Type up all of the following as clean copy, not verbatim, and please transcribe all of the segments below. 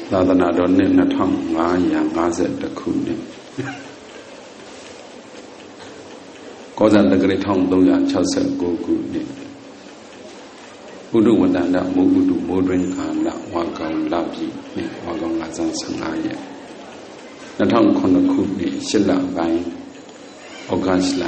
သာသနာတော်နှစ်2550ခုနှစ်ကောဇာတက္ကရာ1369ခုနှစ်ဥဒုဝတ္တန္တမိုးဥဒုမိုးတွင်ခန္ဓာဝါကောင်လပြီနှစ်ဝါကောင်လဆန်း15ရက်2009ခုနှစ်8လပိုင်းဩဂတ်လ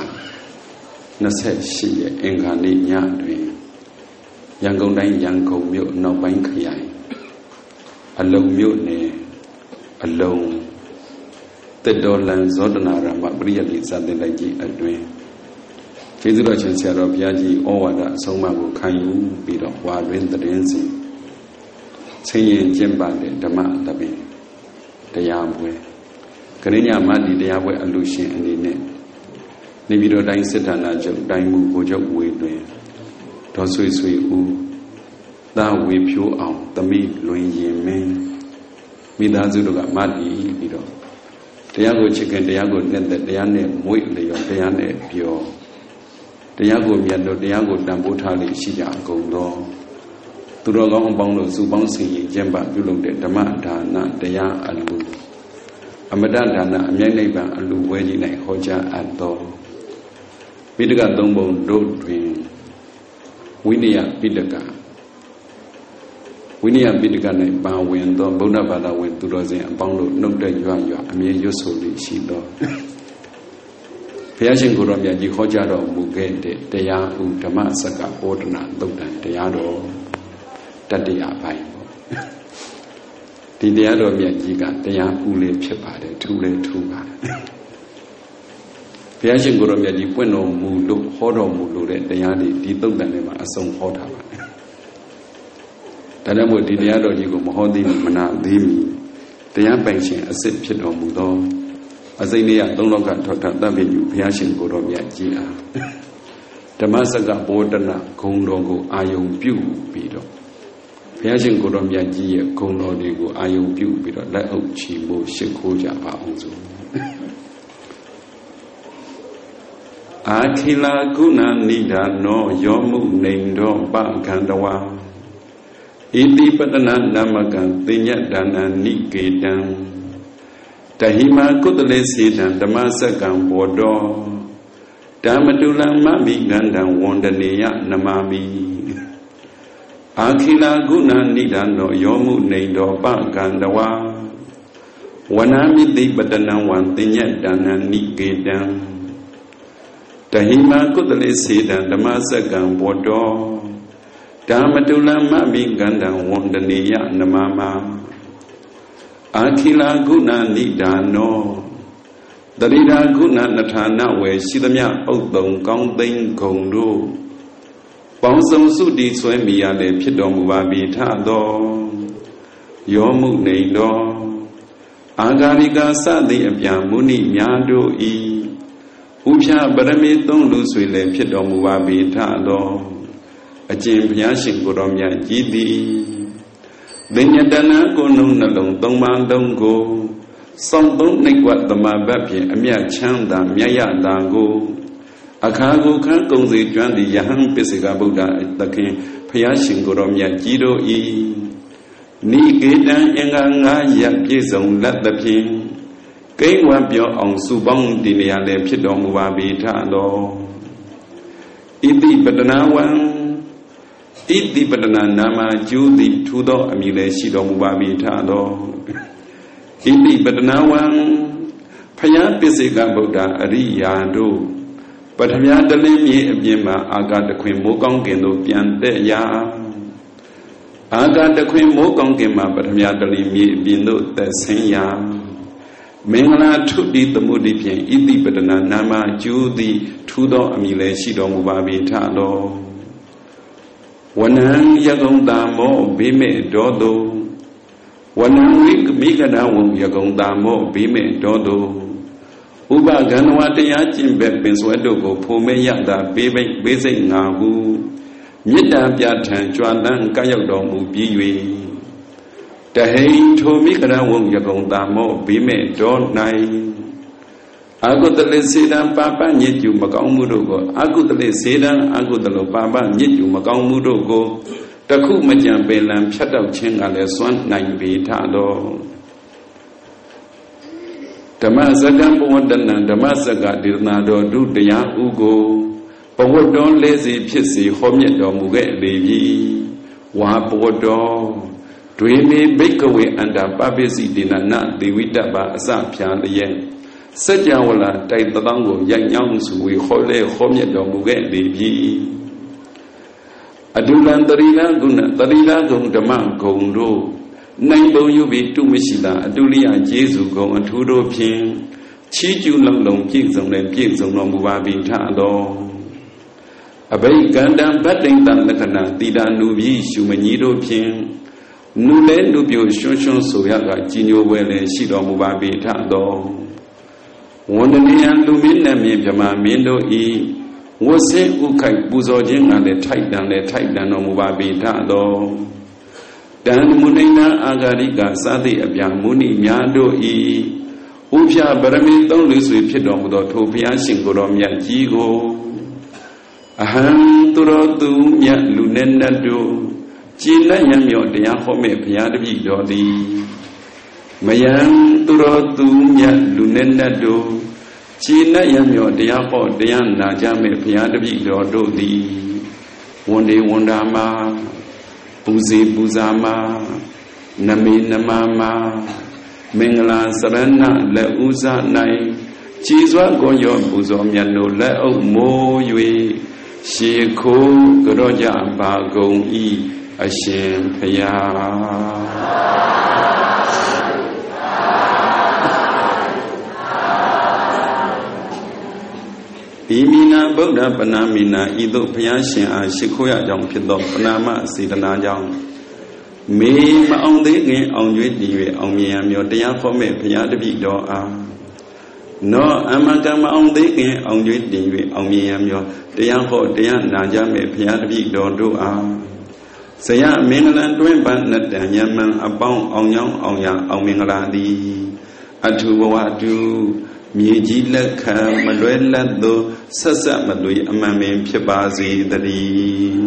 28ရက်အင်္ဂါနေ့ညတွင်ရန်ကုန်တိုင်းရန်ကုန်မြို့နောက်ပိုင်းခရိုင်အလုံမြို့နယ်အလုံတက်တော်လန်ဇောတနာရမပရိယတိစတင်လိုက်ကြီးအတွင်ကျေးဇူးတော်ရှင်ဆရာတော်ဘုရားကြီးဩဝါဒအဆုံးအမကိုခံယူပြီးတော့ဝါတွင်တည်င်းစဉ်ဆင်းရဲကျင့်ပတဲ့ဓမ္မတပင်တရားပွဲကရိညာမတ္တိတရားပွဲအလူရှင်အနေနဲ့နေပြည်တော်တိုင်းစစ်ဌာနချုပ်တိုင်းမှုကိုချုပ်ဝေတွင်ဒေါ်ဆွေဆွေဦးသာဝေဖြိုးအောင်သမိလွင်ရင်မင်းမိသားစုတို့ကမတ္တိပြီးတော့တရားကိုချစ်ခင်တရားကိုနဲ့တရားနဲ့မွေ့လျော်တရားနဲ့ပြောတရားကိုမြတ်လို့တရားကိုတန်ဖိုးထားလို့ရှိကြအကုန်သောသူတော်ကောင်းအပေါင်းတို့စုပေါင်းဆင်ရင်ကျင့်ပပြုလုပ်တဲ့ဓမ္မဒါနတရားအလူအမတ္တဒါနအမြဲနိဗ္ဗာန်အလူဝဲကြီး၌ဟောကြားအပ်သောပိဋကသုံးပုံတို့တွင်ဝိနည်းပိဋက၌ပါဝင်သောဗုဒ္ဓဘာသာဝင်သူတော်စင်အပေါင်းတို့နှုတ်တဲ့ရွာအမြဲရွတ်ဆိုလေးရှိသောဘုရားရှင်ကိုယ်တော်မြတ်ကြီးဟောကြားတော်မူခဲ့တဲ့တရားဥဓမ္မစကပောဒနာသုတ်တံတရားတော်တတ္တရာပိုင်းပေါ့ဒီတရားတော်မြတ်ကြီးကတရားဥလေးဖြစ်ပါတယ်ထူလေးထူပါတယ်ဘုရားရှင်ကိုယ်တော်မြတ်ကြီးပွင့်တော်မူလို့ဟောတော်မူလို့တဲ့တရားတွေဒီသုတ်တံထဲမှာအစုံဟောထားပါတယ်ဒါကြောင့်မို့ဒီတရားတော်ကြီးကိုမဟောသိမနာသေးမီတရားပိုင်ရှင်အစစ်ဖြစ်တော်မူသောအစိမ့်လေးရသုံးလောကထောက်ထတပ်ပြီးဘုရားရှင်ကိုယ်တော်မြတ်ကြီးအားဓမ္မစကပောဒနာဂုဏ်တော်ကိုအာယုံပြုပြီးတော့ဘုရားရှင်ကိုယ်တော်မြတ်ကြီးရဲ့ဂုဏ်တော်တွေကိုအာယုံပြုပြီးတော့လက်အုပ်ချီမို့ရှိခိုးကြပါအောင်စို့အာခိလာကုဏနိဒာနောယောမှုနေတော်ပကန္တဝါဣတိပတနာနမကံသိညဒါနနိကေတံတဟိမာကုတလေစေတံဓမ္မစကံဘောတောဓမ္မတုလမမိဂန္ဓံဝန္ဒနေယနမမိအာခိလာကုဏနိဒာနောယောမှုနေတော်ပကန္တဝါဝနာမိတိပတနံဝံသိညဒါနနိကေတံတဟိမာကုတလေစေတံဓမ္မစကံဘောတောဓမ္မတုလမမိဂန္ဓံဝန္ဒနေယနမမအာခိလာကုဏနိဒာနောတရိဒာကုဏနထာနဝေရှိသမျှဥဒ္ဒုံကောင်းသိမ့်ဂုံတို့ပေါင်းစုံစုတည်ဆွဲမိရလေဖြစ်တော်မူပါပြီထသောယောမှုနေတော်အာဂါရိကာစသည်အပြန်မုနိများတို့ဤဥဖြာပရမေသုံးလူဆွေလည်းဖြစ်တော်မူပါပြီထသောအကျင့်ဘုရားရှင်ကိုယ်တော်မြတ်ကြီးသည်သင်္ညတနာကိုနှုံနှလုံးသုံးပါးလုံးကိုစောင့်သုံးနှိပ်ကွသမာဘတ်ဖြင့်အမြတ်ချမ်းသာမြတ်ရတာကိုအခါကိုခန်းကုံစီကျွမ်းသည့်ယဟန်ပစ္စေကဗုဒ္ဓသခင်ဘုရားရှင်ကိုယ်တော်မြတ်ကြီးတို့ဤနိကေတံအင်္ဂါ9ရပ်ပြည့်စုံလက်သဖြင့်ကိန်းဝါပြောအောင်စုပေါင်းတည်နေရလည်းဖြစ်တော်မူပါပြီထသောဣတိပတနာဝံဣတိပတနာနာမကျူးသည်ထူသောအမည်လည်းရှိတော်မူပါပြီထသောဣတိပတနာဝံဖယားပစ္စေကဗုဒ္ဓအရိယာတို့ပထမတလင်းမြေအပြင်မှာအာဂတခွင်မိုးကောင်းကင်သို့ပြန်တဲ့ရာအာဂတခွင်မိုးကောင်းကင်မှာပထမတလင်းမြေအပြင်သို့သက်ဆင်းရာမင်္ဂလာထုတိသမုဒိဖြင့်ဣတိပတနာနာမကျူးသည်ထူသောအမည်လည်းရှိတော်မူပါပြီထသောဝနံယကုံတာမောဘိမေဒောတုဝနံဝိမိကဒဝံယကုံတာမောဘိမေဒောတုဥပကန္နဝတရားကျင့်ဘက်ပင်စွဲတို့ကိုဖုံမဲရတာပေးစိတ်ငါဟုမေတ္တာပြထံကြွတန်းကရောက်တော်မူပြီး၍တဟိထိုမိကဒဝံယကုံတာမောဘိမေဒော၌အာဂုတလေစေတံပါပညစ်ကျူမကောင်းမှုတို့ကိုအာဂုတလေစေတံအာဂုတလောပါပညစ်ကျူမကောင်းမှုတို့ကိုခုမကြံပင်လံဖြတ်တောက်ခြင်းကလည်းစွမ်းနိုင်ပေထတော့ဓမ္မစကံဘဝတ္တနံဓမ္မစကဒေသနာတော်ဒုတရားဥကိုဘဝတ္တောလေးစီဖြစ်စီဟောမြတ်တော်မူခဲ့လေပြီဝါဘဝတ္တောဒွေမေဘိကဝေအန္တပပိစီတိနာနဒေဝိတ္တပါအစဖြာလျက်စัจ java လာတိုက်တောင်းကိုရိုက်ညောင်းစုဝေဟောလဲဟောမြတ်တော်မူခဲ့လေပြီအဒုလံတရိလဂုဏတရိလဂုံဓမ္မဂုံတို့နိုင်ပုံယူပြီးတုမရှိတာအတုလိယကျေးဇူးဂုံအထူးတို့ဖြင့်ချီးကျူးလုံးလုံးပြည့်စုံတဲ့ပြည့်စုံတော်မူပါပြီထတော်အဘိကန္တံဗတ္တိန်တလက္ခဏာတိတာနုပြီးရှုမကြီးတို့ဖြင့်နုလဲနုပြိုရွှွန်းရွှွန်းဆိုရကကြီးညိုပွဲလည်းရှိတော်မူပါပြီထတော်ဝန္ဒနေယလူမင်းနဲ့မြေဗြဟ္မာမင်းတို့ဤဝဆင်းဥခိုက်ပူဇော်ခြင်းကလည်းထိုက်တန်တော်မူပါပြီထတော်တန်မုနိနာအာဂရိကစသည်အပြာမုနိများတို့ဤဥဖြာပရမီသုံးလူဆွေဖြစ်တော်မူသောထိုဘုရားရှင်ကိုယ်တော်မြတ်ကြီးကိုအဟံသူတော်သူမြတ်လူနဲ့နတ်တို့ကြည်လက်ရမြော့တရားဟောမဲ့ဘုရားတပည့်တော်သည်မယံသူတော်သူမြတ်လူနဲ့နတ်တို့ကြည်လက်ရမြော့တရားဟောတရားနာကြမဲ့ဘုရားတပည့်တော်တို့သည်ဝန်ဒီဝန်တာမှာပူဇေပူဇာမှာနမေနမမှာမင်္ဂလာစရဏလက်ဥဇ၌ကြည်စွာကိုရောပူဇော်မြတ်တို့လက်အုပ်မိုး၍ရှေခိုးကြောကြပါကုန်၏အရှင်ဘုရားဤမိနာဗုဒ္ဓပနာမိနာဤသို့ဘုရားရှင်အားရှိခိုးရကြောင်းဖြစ်သောပနာမစေတနာကြောင့်မေမအောင်သေးခင်အောင်ကျွေးတည်၍အောင်မြင်ရမြောတရားခေါ်မဲ့ဘုရားတပည့်တော်အားနောအမကမအောင်သေးခင်အောင်ကျွေးတည်၍အောင်မြင်ရမြောတရားဟောတရားနာကြမဲ့ဘုရားတပည့်တော်တို့အားဇယမင်္ဂလံတွင်ပန်းနတ္တညမံအပေါင်းအောင်ကြောင်းအောင်ရအောင်မင်္ဂလာသည်အထုဘဝတုမြေကြီးလက်ခံမလွဲလတ်သောဆက်ဆက်မသွေအမှန်ပင်ဖြစ်ပါစေတည်း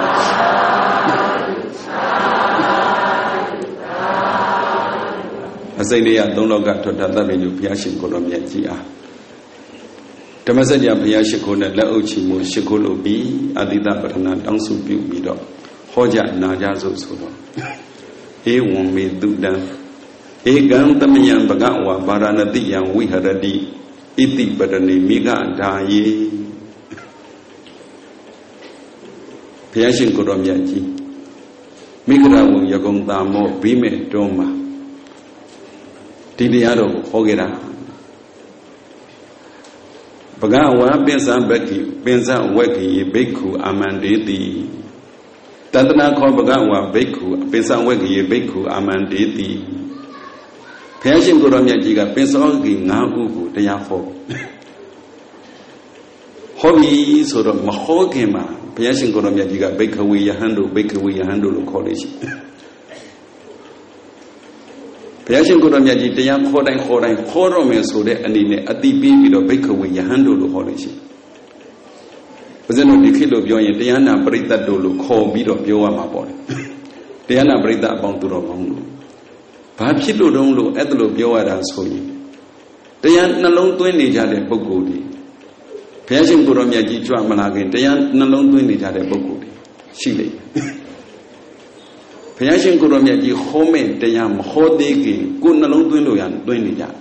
အစိတ်လေးရသုံးလောကထွတ်တတ်တဲ့လူဘုရားရှင်ကိုယ်တော်မြတ်ကြီးအားဓမ္မစကြာဘုရားရှိခိုးနဲ့လက်အုပ်ချီမှုရှိခိုးလို့ပြီးအတိတပထနာတောင်းစုပြုပြီးတော့ဟောကြနာကြစို့ဆိုတော့ဧဝံမေတုတံဧကံသမယံဘဂဝါဗာရဏတိယံဝိဟရတိဣတိပတနေမိဂဓာယေဘုရားရှင်ကိုယ်တော်မြတ်ကြီးမိဂရဝံယကုံတာမောဘိမေတွန်းမှာဒီတရားတော်ကိုဟောခဲ့တာဘဂဝါပိစ္ဆဘက္ခိပိစ္ဆဝက္ခိဘိက္ခုအာမန္တေတိတတနာခောဘဂဝါဘိက္ခုပိစ္ဆဝက္ခိဘိက္ခုအာမန္တေတိဘုရားရှင်ကိုယ်တော်မြတ်ကြီးကပိစ္ဆဝက္ခိ၅ခုကိုတရားဟောပြီဆိုတော့မဟောခင်မှာဘုရားရှင်ကိုယ်တော်မြတ်ကြီးကဘိက္ခဝေယဟန်တို့ဘိက္ခဝေယဟန်တို့လို့ခေါ်လို့ရှိဘုရားရှင်ကိုယ်တော်မြတ်ကြီးတရားခေါ်တိုင်းခေါ်တော့မယ်ဆိုတဲ့အနေနဲ့အတိပေးပြီးတော့ဘိက္ခဝေယဟန်တို့လို့ခေါ်လို့ရှိဘုရားတို့ဒီခေတ်လို့ပြောရင်တရားနာပရိသတ်တို့လို့ခေါ်ပြီးတော့ပြောရမှာပေါ့လေတရားနာပရိသတ်အပေါင်းသူတော်ကောင်းတို့ဘာဖြစ်လို့တုံးလို့အဲ့ဒါလို့ပြောရတာဆိုရင်တရားနှလုံးသွင်းနေကြတဲ့ပုဂ္ဂိုလ်တွေဘုရားရှင်ကိုယ်တော်မြတ်ကြီးကြွမလာခင်တရားနှလုံးသွင်းနေကြတဲ့ပုဂ္ဂိုလ်တွေရှိလိမ့်ဘုရားရှင်ကိုယ်တော်မြတ်ကြီးဟောမဲ့တရားမဟောသေးခင်ကိုယ်နှလုံးသွင်းလို့ရသွင်းနေကြ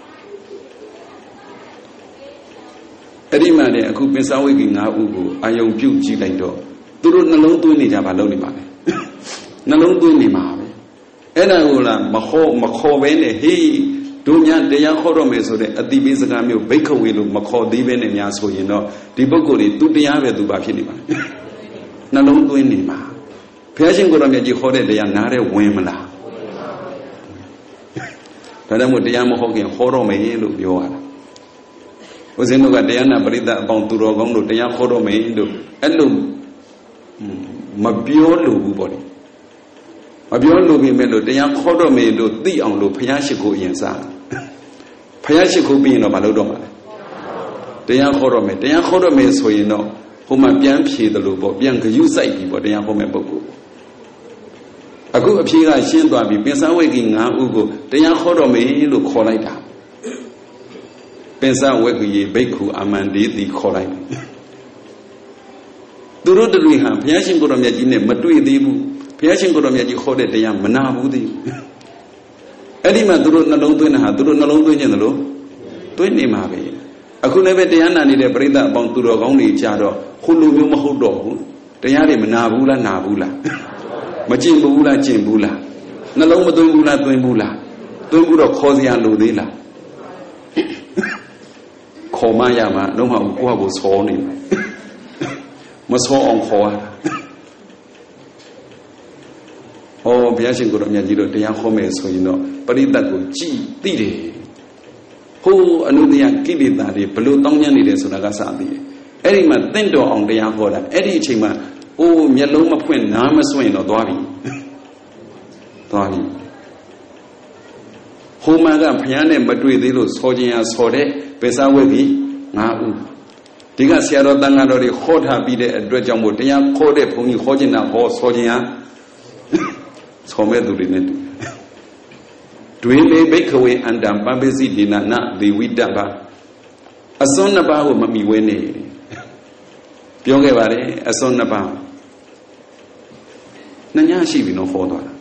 အဲ့ဒီမှာလည်းအခုပိစ္ဆဝိကိ၅ဥကိုအာယုံပြုတ်ကြည့်လိုက်တော့သူတို့နှလုံးသွင်းနေကြပါလို့နေပါလေနှလုံးသွင်းနေမှာပဲအဲ့ဒါကိုလားမခေါ်ဘဲနဲ့ဟေးတို့များတရားခေါ်တော့မယ်ဆိုတဲ့အတိပေးစကားမျိုးဘိက္ခဝေလို့မခေါ်သေးဘဲနဲ့များဆိုရင်တော့ဒီပုဂ္ဂိုလ်တွေသူတရားပဲသူပါဖြစ်နေပါနှလုံးသွင်းနေမှာဘုရားရှင်ကိုယ်တော်မြတ်ကြီးဟောတဲ့တရားနားတဲ့ဝင်မလားဒါကြောင့်မို့တရားမဟုတ်ခင်ဟောတော့မယ်လို့ပြောရတာဦးဇင်းတို့ကတရားနာပရိသတ်အပေါင်းသူတော်ကောင်းတို့တရားဟောတော့မယ်လို့အဲ့လိုမပြောလို့ဘူးပေါ့လေမပြောလို့ပြီမဲ့လို့တရားခေါ်တော့မယ်လို့သိအောင်လို့ဘုရားရှိခိုးအရင်စားဘုရားရှိခိုးပြီးရင်တော့မလုပ်တော့မှာလေတရားခေါ်တော့မယ်ဆိုရင်တော့ဟိုမှာပြန်ဖြေတယ်လို့ပေါ့ပြန်ဂယုစိုက်ပြီပေါ့တရားဟောမဲ့ပုဂ္ဂိုလ်အခုအဖြေကရှင်းသွားပြီပင်စဝိကိ9ဦးကိုတရားခေါ်တော်မယ်လို့ခေါ်လိုက်တာပင်စဝိကိဘိက္ခုအမန္တေတိခေါ်လိုက်သူတို့တွေဟာဘုရားရှင်ကိုယ်တော်မြတ်ကြီးနဲ့မတွေ့သေးဘူးဘုရားရှင်ကိုယ်တော်မြတ်ကြီးခေါ်တဲ့တရားမနာဘူးသေးဘူးအဲ့ဒီမှာသူတို့နှလုံးသွင်းတာဟာသူတို့နှလုံးသွင်းခြင်းသလိုသွင်းနေမှာပဲအခုလည်းပဲတရားနာနေတဲ့ပရိသတ်အပေါင်းသူတော်ကောင်းတွေကြတော့ခုလိုမျိုးမဟုတ်တော့ဘူးတရားတွေမနာဘူးလားနာဘူးလားမကျင့်ဘူးလားကျင့်ဘူးလားနှလုံးမသွင်းဘူးလားသွင်းဘူးလားသွင်းဘူးတော့ခေါ်စရာလိုသေးလားခေါ်မရမှာလုံးဝကိုယ့်ဟာကိုယ်ဆောနေမဆောအောင်ခေါ်ရတာဟောဘုရားရှင်ကိုယ်တော်မြတ်ကြီးတို့တရားဟောမယ်ဆိုရင်တော့ပရိသတ်ကိုကြည်သိတယ်ဟိုအနုတ္တယကိလေသာတွေဘလို့တောင်းကျမ်းနေတယ်ဆိုတာကစသိတယ်အဲ့ဒီမှာတင့်တော်အောင်တရားဟောတာအဲ့ဒီအချိန်မှာအိုးမျက်လုံးမဖွင့်နားမစွင့်တော့သွားပြီသွားပြီဟိုမှာကဘုရားနဲ့မတွေ့သေးလို့ဆောခြင်းရဆောတဲ့ပိဿဝိကိ9ဦးဒီကဆရာတော်တန်ဃာတော်တွေခေါ်ထားပြီးတဲ့အတွက်ကြောင့်မို့တရားခေါ်တဲ့ဘုန်းကြီးခေါ်ခြင်းတာဟောဆောခြင်းရဆောမဲ့သူတွေနဲ့ဒွေမေဘိက္ခဝေအန္တံပပိစိတိနာနဒေဝိတ္တပါအစွန်းနှစ်ပါးကိုမမီဝဲနေပြောခဲ့ပါတယ်အစွန်းနှစ်ပါးနှညရှိပြီနော်ဟောသွားတာ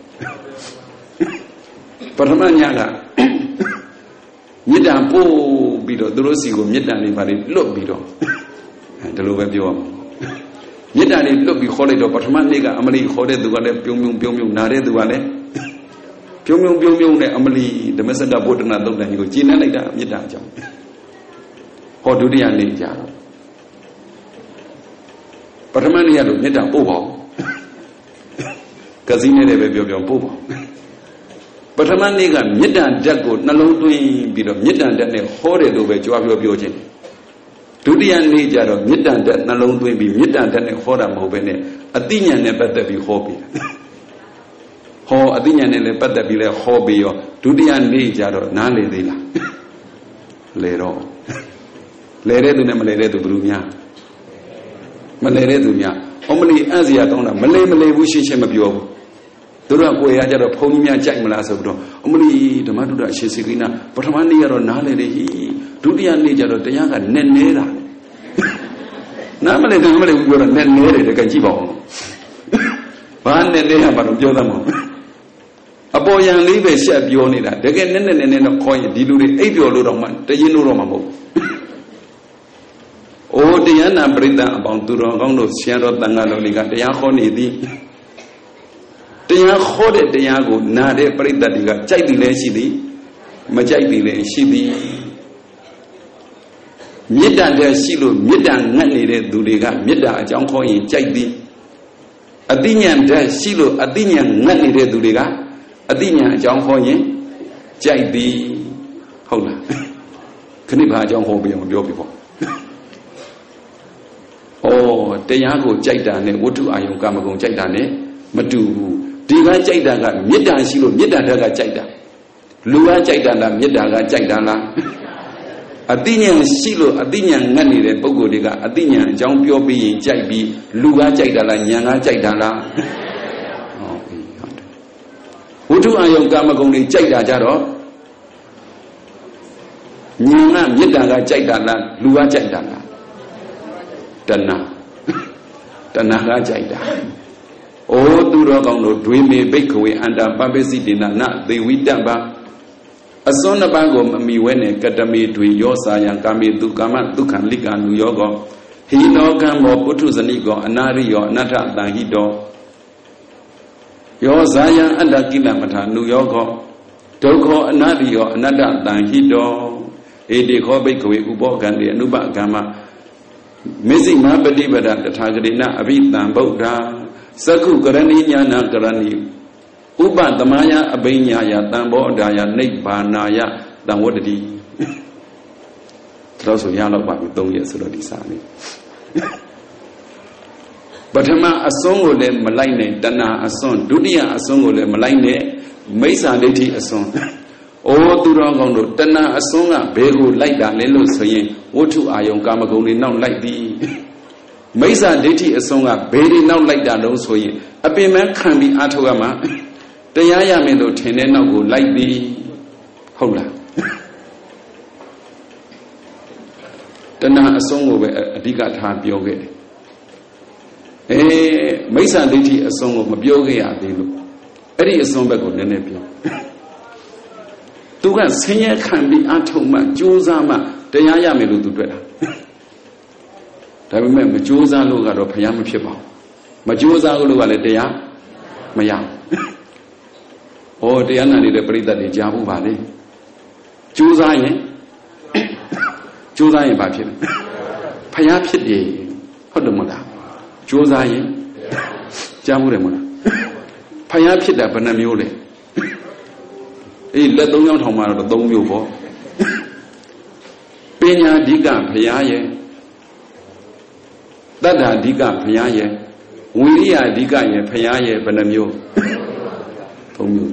ပထမညကမေတ္တာပို့ပြီးတော့သူတို့စီကိုမေတ္တာလေးပါလေလွတ်ပြီးတော့ဒီလိုပဲပြောရမှာမေတ္တာလေးလွတ်ပြီးခေါ်လိုက်တော့ပထမနေ့ကအမလီခေါ်တဲ့သူကလည်းပြုံးနာတဲ့သူကလည်းပြုံးနဲ့အမလီဓမ္မစကဗုဒ္ဓနာသုတ်တန်ကြီးကိုကျင့်လိုက်တာမေတ္တာအကြောင်းဟောဒုတိယနေ့ကြတော့ပထမနေ့ကတော့မေတ္တာပို့ပါဦးကစီနဲ့ပဲပြောပို့ပါပထမနေ့ကမေတ္တာဓာတ်ကိုနှလုံးသွင်းပြီးတော့မေတ္တာဓာတ်နဲ့ဟောတယ်လို့ပဲကြွားပြောခြင်းဒုတိယနေ့ကျတော့မေတ္တာဓာတ်နှလုံးသွင်းပြီးမေတ္တာဓာတ်နဲ့ဟောတာမဟုတ်ဘဲနဲ့အတိညာနဲ့ပတ်သက်ပြီးဟောပြီးဟောအတိညာနဲ့လည်းပတ်သက်ပြီးလဲဟောပြီးရောဒုတိယနေ့ကျတော့နားလေသေးလားလေတော့လေတဲ့သူနဲ့မလေတဲ့သူဘယ်လိုများမလဲတဲ့သူများအမလီအံ့စရာကောင်းတာမလဲဘူးရှင်းမပြောဘူးသူတို့ကကိုယ်ရကြတော့ဘုန်းကြီးများကြိုက်မလားဆိုပြီးတော့အမလီဓမ္မတုဒ္ဒအရှင်စေကိနာပထမနေ့ကတော့နားလေတယ်ဟိဒုတိယနေ့ကျတော့တရားကနက်နေတာနားမလဲဘူးပြောတော့နက်နေတယ်တကယ်ကြည့်ပါဦးဘာနက်နေတာဘာလို့ပြောသမှာအပေါ်ယံလေးပဲရှက်ပြောနေတာတကယ်နက်တော့ခေါ်ရင်ဒီလူတွေအိပ်ပျော်လို့တော့မှတရင်လို့တော့မှမဟုတ်အိုတရားနာပရိသတ်အပေါင်းသူတော်ကောင်းတို့ဆရာတော်တန်ဃာတော်တွေကတရားဟောနေသည်တရားဟောတဲ့တရားကိုနာတဲ့ပရိသတ်တွေကကြိုက်တယ်လည်းရှိသည်မကြိုက်တယ်လည်းရှိသည်မေတ္တာတည်းရှိလို့မေတ္တာငတ်နေတဲ့သူတွေကမေတ္တာအကြောင်းခေါ်ရင်ကြိုက်သည်အတိညာတည်းရှိလို့အတိညာငတ်နေတဲ့သူတွေကအတိညာအကြောင်းခေါ်ရင်ကြိုက်သည်ဟုတ်လားခဏဘာအကြောင်းဟောပြအောင်ပြောပြပေါ့တရားကိုကြိုက်တာနဲ့ဝတ္ထုအာယုံကာမဂုဏ်ကြိုက်တာနဲ့မတူဘူးဒီကကြိုက်တာကမေတ္တာရှိလို့မေတ္တာဓာတ်ကကြိုက်တာလူကကြိုက်တာလားမေတ္တာကကြိုက်တာလားအတိညာရှိလို့အတိညာငတ်နေတဲ့ပုဂ္ဂိုလ်တွေကအတိညာအကြောင်းပြောပြီးရင်ကြိုက်ပြီးလူကကြိုက်တာလားဉာဏ်ကကြိုက်တာလားဝတ္ထုအာယုံကာမဂုဏ်တွေကြိုက်တာကြတော့ဉာဏ်ကမေတ္တာကကြိုက်တာလားလူကကြိုက်တာလားတဏှာကကြိုက်တာအိုးသူတော်ကောင်းတို့ဒွေမေဘိက္ခဝေအန္တပပိစိတေနနသေဝိတ္တပါအစွန်းနှစ်ပါးကိုမမီဝဲနဲ့ကတမေတွေရောစာယံကာမေတုကာမဒုက္ခလိကနုယောကောဟိနောကံမောပုထုဇနိကောအနာရိယောအနတ္ထတံဟိတောယောဇာယံအတ္တကိလမထာနုယောကောဒုက္ခောအနာရိယောအနတ္တတံဟိတောဧတိခောဘိက္ခဝေဥပောကံတေအနုပကမ္မမေဇိမပฏิပဒတထာဂရိဏအဘိတံဗုဒ္ဓသက္ခုကရဏိညာနာကရဏိဥပသမယအဘိညာယတံဘောဓာယနိဗ္ဗာနာယတံဝတ္တိတော့ဆိုရတော့ပါပြီ3ရက်ဆိုတော့ဒီစာလေးပထမအစွန်းကိုလည်းမလိုက်နဲ့တဏှာအစွန်းဒုတိယအစွန်းကိုလည်းမလိုက်နဲ့မိစ္ဆာဒိဋ္ဌိအစွန်းအိုးသူတော်ကောင်းတို့တဏှာအစွန်းကဘယ်ကိုလိုက်တာလဲလို့ဆိုရင်ဝတ္ထုအာယုံကာမဂုဏ်တွေနောက်လိုက်သည်မိစ္ဆာဒိဋ္ဌိအစွန်းကဘယ်တွေနောက်လိုက်တာလို့ဆိုရင်အပင်မခံပြီးအားထုတ်ရမှာတရားရမယ်လို့ထင်တဲ့နောက်ကိုလိုက်ပြီဟုတ်လားတဏှာအဆုံးကိုပဲအဓိကထားပြောခဲ့တယ်မိစ္ဆာဒိဋ္ဌိအဆုံးကိုမပြောခဲ့ရသေးလို့အဲ့ဒီအဆုံးဘက်ကိုနည်းနည်းပြောသူကဆင်းရဲခံပြီးအထုံမှကြိုးစားမှတရားရမယ်လို့သူတွေ့တာဒါပေမဲ့မကြိုးစားလို့ကတော့ဘုရားမဖြစ်ပါဘူးမကြိုးစားလို့ကလည်းတရားမရဘူးတရားနာနေတဲ့ပရိသတ်တွေကြားဖို့ပါလေကြိုးစားရင်ဘာဖြစ်လဲဘုရားဖြစ်တယ်ဟုတ်တယ်မဟုတ်လားကြိုးစားရင်ကြားဖို့တယ်မဟုတ်လားဘုရားဖြစ်တာဘယ်နှမျိုးလဲလက်သုံးချောင်းထောင်မှာတော့၃မျိုးပေါ့ပညာဓိကဘုရားရဲ့တတ္ထာဓိကဘုရားရဲ့ဝိရိယဓိကရဲ့ဘုရားရဲ့ဘယ်နှမျိုး၃မျိုး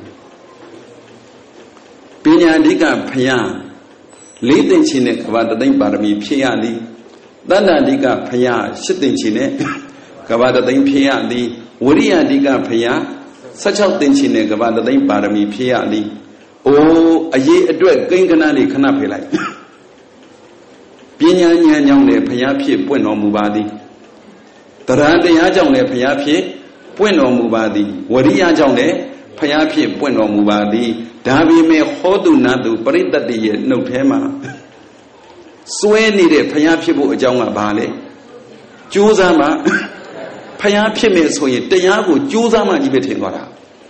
ပညာဓိကဘုရား၄သိမ့်ချင်တဲ့ကဘာတသိမ့်ပါရမီဖြည့်ရသည်တတ္ထာဓိကဘုရား၈သိမ့်ချင်တဲ့ကဘာတသိမ့်ဖြည့်ရသည်ဝိရိယဓိကဘုရား16သိမ့်ချင်တဲ့ကဘာတသိမ့်ပါရမီဖြည့်ရသည်အရေးအတွက်ကိန်းကနတွေခဏဖေးလိုက်ပညာဉာဏ်ကြောင့်လည်းဘုရားဖြစ်ပွင့်တော်မူပါသည်တရားတရားကြောင့်လည်းဘုရားဖြစ်ပွင့်တော်မူပါသည်ဝရိယကြောင့်လည်းဘုရားဖြစ်ပွင့်တော်မူပါသည်ဒါပေမဲ့ဟောတုနာတုပရိသတ်တရဲ့နှုတ်ထဲမှာစွဲနေတဲ့ဘုရားဖြစ်ဖို့အကြောင်းကဘာလဲကြိုးစားမှဘုရားဖြစ်မယ်ဆိုရင်တရားကိုကြိုးစားမှကြီးပဲထင်သွားတာ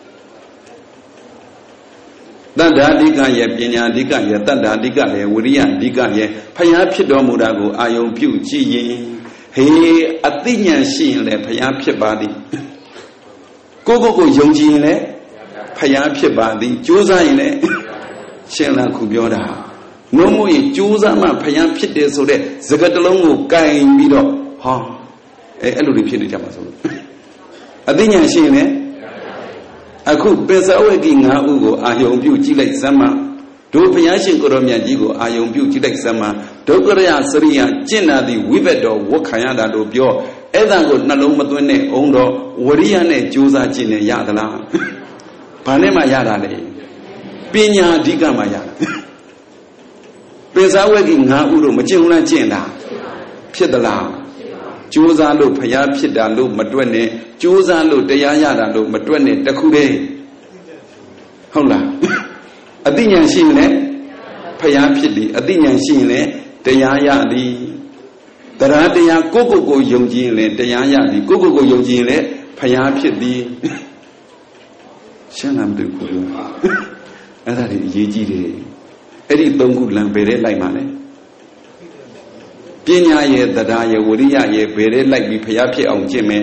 တတ္တာဓိကရဲ့ပညာဓိကရဲ့တတ္တာဓိကရဲ့ဝိရိယဓိကရဲ့ဘုရားဖြစ်တော်မူတာကိုအာယုံပြုကြည့်ရင်အသိဉာဏ်ရှိရင်လည်းဘုရားဖြစ်ပါသည်ကိုယုံကြည်ရင်လည်းဘုရားဖြစ်ပါသည်ကြိုးစားရင်လည်းရှင်းလာခုပြောတာနှုံးမို့ရင်ကြိုးစားမှဘုရားဖြစ်တယ်ဆိုတဲ့စကားတစ်လုံးကိုကင်ပြီးတော့အဲ့လိုတွေဖြစ်နေကြမှာဆိုလို့အသိဉာဏ်ရှိရင်လည်းအခုပစ္စဝေကိ၅ဦးကိုအာယုံပြုကြည့်လိုက်စမ်းမတို့ဘုရားရှင်ကိုရောမြတ်ကြီးကိုအာယုံပြုကြည့်လိုက်စမ်းမဒုက္ခရယစရိယကျင့်နာသည့်ဝိဘတ်တော်ဝတ်ခံရတာတို့ပြောအဲ့ဒါကိုနှလုံးမသွင်းတဲ့အောင်တော်ဝရိယနဲ့ကြိုးစားခြင်းနဲ့ရသလားဘာနဲ့မှရတာလဲပညာအဓိကမှရတာပစ္စဝေကိ၅ဦးတို့မကျင့်ဘူးလားကျင့်တာဖြစ်သလားကြိုးစားလို့ဘုရားဖြစ်တာလို့မတွက်နဲ့ကြိုးစားလို့တရားရတာလို့မတွက်နဲ့တခုတည်းဟုတ်လားအသိဉာဏ်ရှိရင်လည်းဘုရားဖြစ်သည်အသိဉာဏ်ရှိရင်လည်းတရားရသည်တရားကိုယုံကြည်ရင်လည်းတရားရသည်ကိုယုံကြည်ရင်လည်းဘုရားဖြစ်သည်ရှင်းလားမသိဘူးအဲ့ဒါတွေအရေးကြီးတယ်အဲ့ဒီ၃ခုလမ်းပဲလိုက်ပါလေပညာရဲ့တရားရဲ့ဝိရိယရဲ့ဘယ်ထဲလိုက်ပြီးဘုရားဖြစ်အောင်ကျင့်မယ်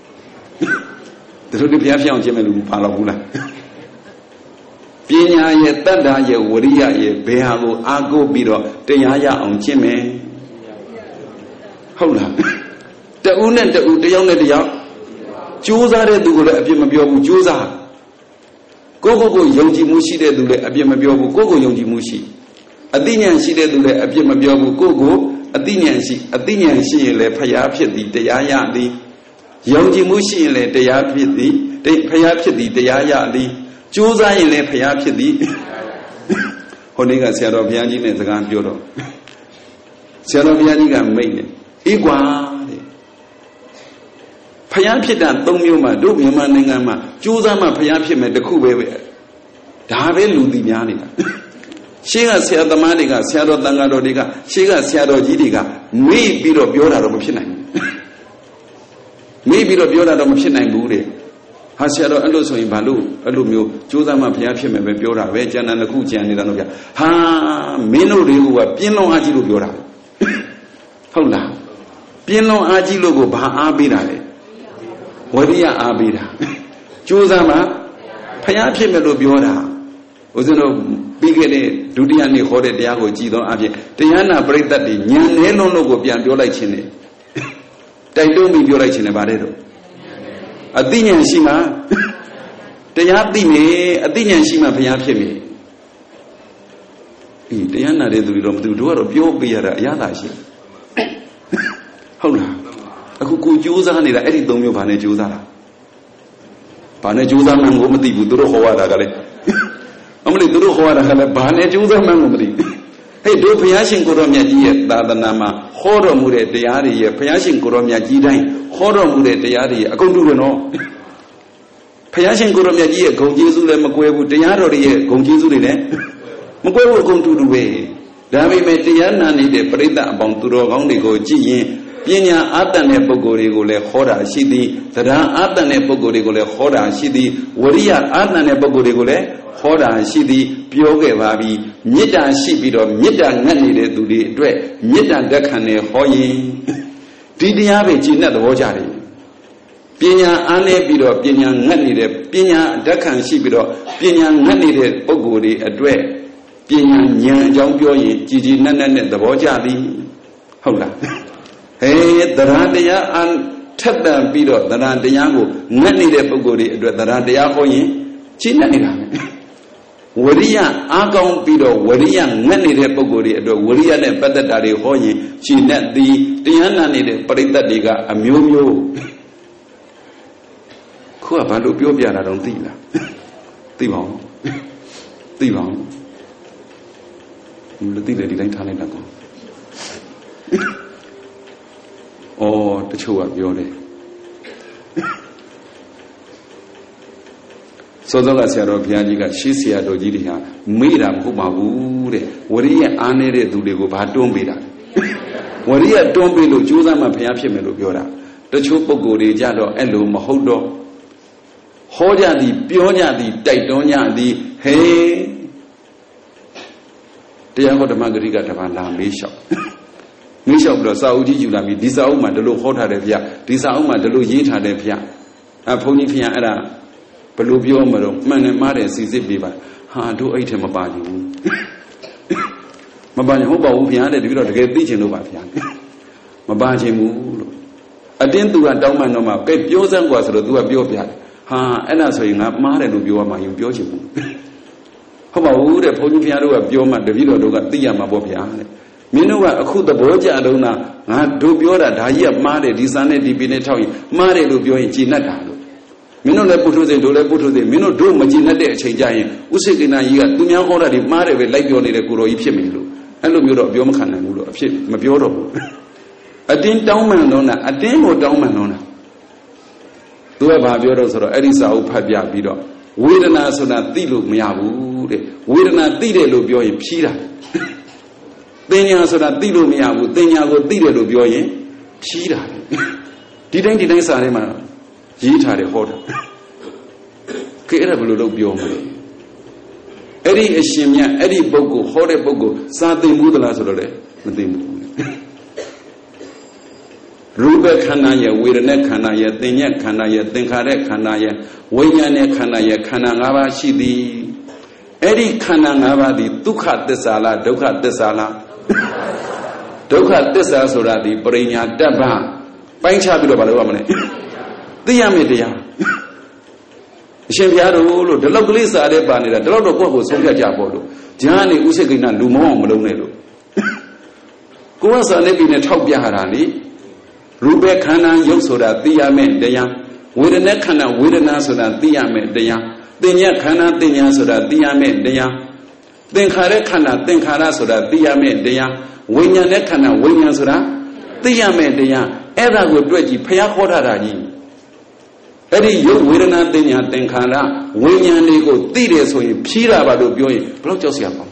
တို့ဒီဘုရားဖြစ်အောင်ကျင့်မယ်လို့ပါတော့ဘူးလားပညာရဲ့တတ္တာရဲ့ဝရိယရဲ့ဘယ်ဟာကိုအားကိုးပြီးတော့တရားရအောင်ကျင့်မယ်ဟုတ်လားတဦးနဲ့တဦးတယောက်နဲ့တယောက်ကြိုးစားတဲ့သူကိုလည်းအပြစ်မပြောဘူးကြိုးစားကိုယုံကြည်မှုရှိတဲ့သူလည်းအပြစ်မပြောဘူးကိုယုံကြည်မှုရှိအသိဉာဏ်ရှိတဲ့သူလည်းအပြစ်မပြောဘူးကိုအသိဉာဏ်ရှိရင်လည်းဖျားဖြစ်သည်တရားရသည်ယုံကြည်မှုရှိရင်လည်းတရားဖြစ်သည်ဖျားဖြစ်သည်တရားရသည်ကြိုးစားရင်လည်းဖျားဖြစ်သည်ဟိုနေ့ကဆရာတော်ဘုရားကြီးနဲ့စကားပြောတော့ဆရာတော်ဘုရားကြီးကမိတ်တယ်အေးကွာတဲ့ဖျားဖြစ်တာ၃မျိုးမှတို့မြန်မာနိုင်ငံမှာကြိုးစားမှဖျားဖြစ်မယ်တခုပဲဒါပဲလူသိများနေတာရှေးကဆရာသမားတွေကဆရာတော်တန်ဃာတော်တွေကရှေးကဆရာတော်ကြီးတွေကမေ့ပြီးတော့ပြောတာတော့မဖြစ်နိုင်ဘူးမေ့ပြီးတော့ပြောတာတော့မဖြစ်နိုင်ဘူးတဲ့ဟာဆရာတော်အဲ့လိုဆိုရင်ဘာလို့အဲ့လိုမျိုးကြိုးစားမှဘုရားဖြစ်မယ်ပဲပြောတာပဲကျန်တဲ့တစ်ခုကြံနေတာတော့ဗျာဟာမင်းတို့တွေကပြင်းလွန်အားကြီးလို့ပြောတာဟုတ်လားပြင်းလွန်အားကြီးလို့ကိုဘာအားပေးတာလဲဝရိယအားပေးတာကြိုးစားမှဘုရားဖြစ်မယ်လို့ပြောတာဦးဇင်းတို့ပြီးခဲ့တဲ့ဒုတိယနေ့ဟောတဲ့တရားကိုကြည်သောအဖြစ်တရားနာပရိသတ်တွေဉာဏ်နဲ့လုံးလို့ကိုပြန်ပြောလိုက်ခြင်းနဲ့တိုက်တွန်းပြီးပြောလိုက်ခြင်းနဲ့ဗါတဲ့တော့အသိဉာဏ်ရှိမှတရားသိမယ်အသိဉာဏ်ရှိမှဘုရားဖြစ်မယ်တရားနာတဲ့သူတွေတော့မသိဘူးတို့ကတော့ပြောပေးရတာအရသာရှိဟုတ်လားအခုကိုကြိုးစားနေတာအဲ့ဒီ၃မျိုးဘာနဲ့ကြိုးစားတာ 반에 조사만 고면 띠부 들어 호와다가래 아무리 들어 호와다가래 반에 조사만 고면 헤이 도 부야신 고로미야지의 나다나마 호러물의 대야리에 부야신 고로미야지다인 호러물의 대야리 아공두르노 부야신 고로미야지의 공지수를 먹고해부 대야로리의 공지수리네 먹고해부 공두르왜 다음에 대야나니데 프리다 봉두로 강리고 지인 Pinya atane pogori gole hora shidi, Tara atane pogori gole hora shidi, Waria atane pogori gole hora shidi, Pyoge babi, Mita shibiro, Mita nganire duri, Dwe, Mita dakane hoyi, Didiabe china the wojari. Pinya ane biro, Pinya nganire, Pinya dakan shibiro, Pinya nganire pogori, Dwe, Pinya nyan jongpyoyi, Gigi nanane the wojari. Hola. Hey, the Randia and Tata Bido, the Randiango, Nani de Pogori, the Randia Hoyi, Chinanina. Waria, Agong Bido, Waria, Nani de Pogori, the Waria and Patadari Hoyi, Chinet the Dianani de Parita Diga, a Mumu. Kuabalu Biobia, I don't think that. Tibon. Tibon. You think they didn't tell it. Oh, the two of you. So the last year of Pianica, she said, Ogilia, Mira Pumabu, Waria Anere do the Goba don't be that. Waria don't be the Juzama Piapimelo Biora, the Chupogori Jado, Elo Mahodo, Hoja di Pionia di Daitonia di Hey. They are the Margarita Tavana Bishop. Bishop the Saudi Julami, this Auma, the low Hota de Pia, this Auma, the low Yita de Pia, a pony Pia era, Pelubio Mero, Man and Mare, Sisi Biba, ha, do 8 him about you. Mabani Hoba Upia, the Villa to get teaching over Pia. Mabaji Mu. I didn't do a downman no more, Pep Yosan was to do a biopia. Ha, and I say, not Mare to be my Yojimu. How about the pony piano of Bioma, the Villa to get the Yamabopia? Minuwa aku the boja adona do biora daya mare disane dipine tawi mare lo byo yin chinat ta lo minu le putu se do le putu se minu do ma chinat de achain ja yin usikina yi ga tu mya hora di mare be like byo ni de ko ro yi phit me lo ai lo myo do byo ma khan nai bu lo aphit ma byo do bu atin taung man lo na atin ko taung man lo na tu ba ba byo do so ro ai sa u phat pya pi do wedana so na ti lo mya bu de wedana ti de lo byo yin phi da Tenya so that Tilo Miabu, Tenya go Tilo to Bioye, Pira. Didn't say, man, Yita the hot. Kerabulu Biome. Eddie Eshimia, Eddie Bogo, Hore Bogo, Sati Mudala Sole, Rube Kanaya, Wirene Kanaya, Tenya Kanaya, Tenkare Kanaya, Wayane Kanaya, Kanangava Shidi. Eddie Kanangava, the Dukat de Sala, Dukat de Sala. Doka Tessa Sorati, Brinia, Daba, Panchabilo Balamane. The Yamidia Shempiado, the Localisa de Banida, the Lord of Bobo, Sophia Jabodo, Gianni Usekina, Lumon, Lonelo. Kuasa Nebina Topiaharani, Rube Kana, Yosoda, Diame, Deya, with a Nekana, with a Nasoda, Diame, Deya, Denya Kana, Denya Soda, Diame, Deya. Then Kare Kana, then Kara Soda, Diame, Deya, Winya Nekana, Winya Soda, Diame, Deya, Eda would ready, Payakota Raji. Eddie, you will not Denya, then Kara, Winya Nego, Tides, or Pira Badobio, Blojosiapa.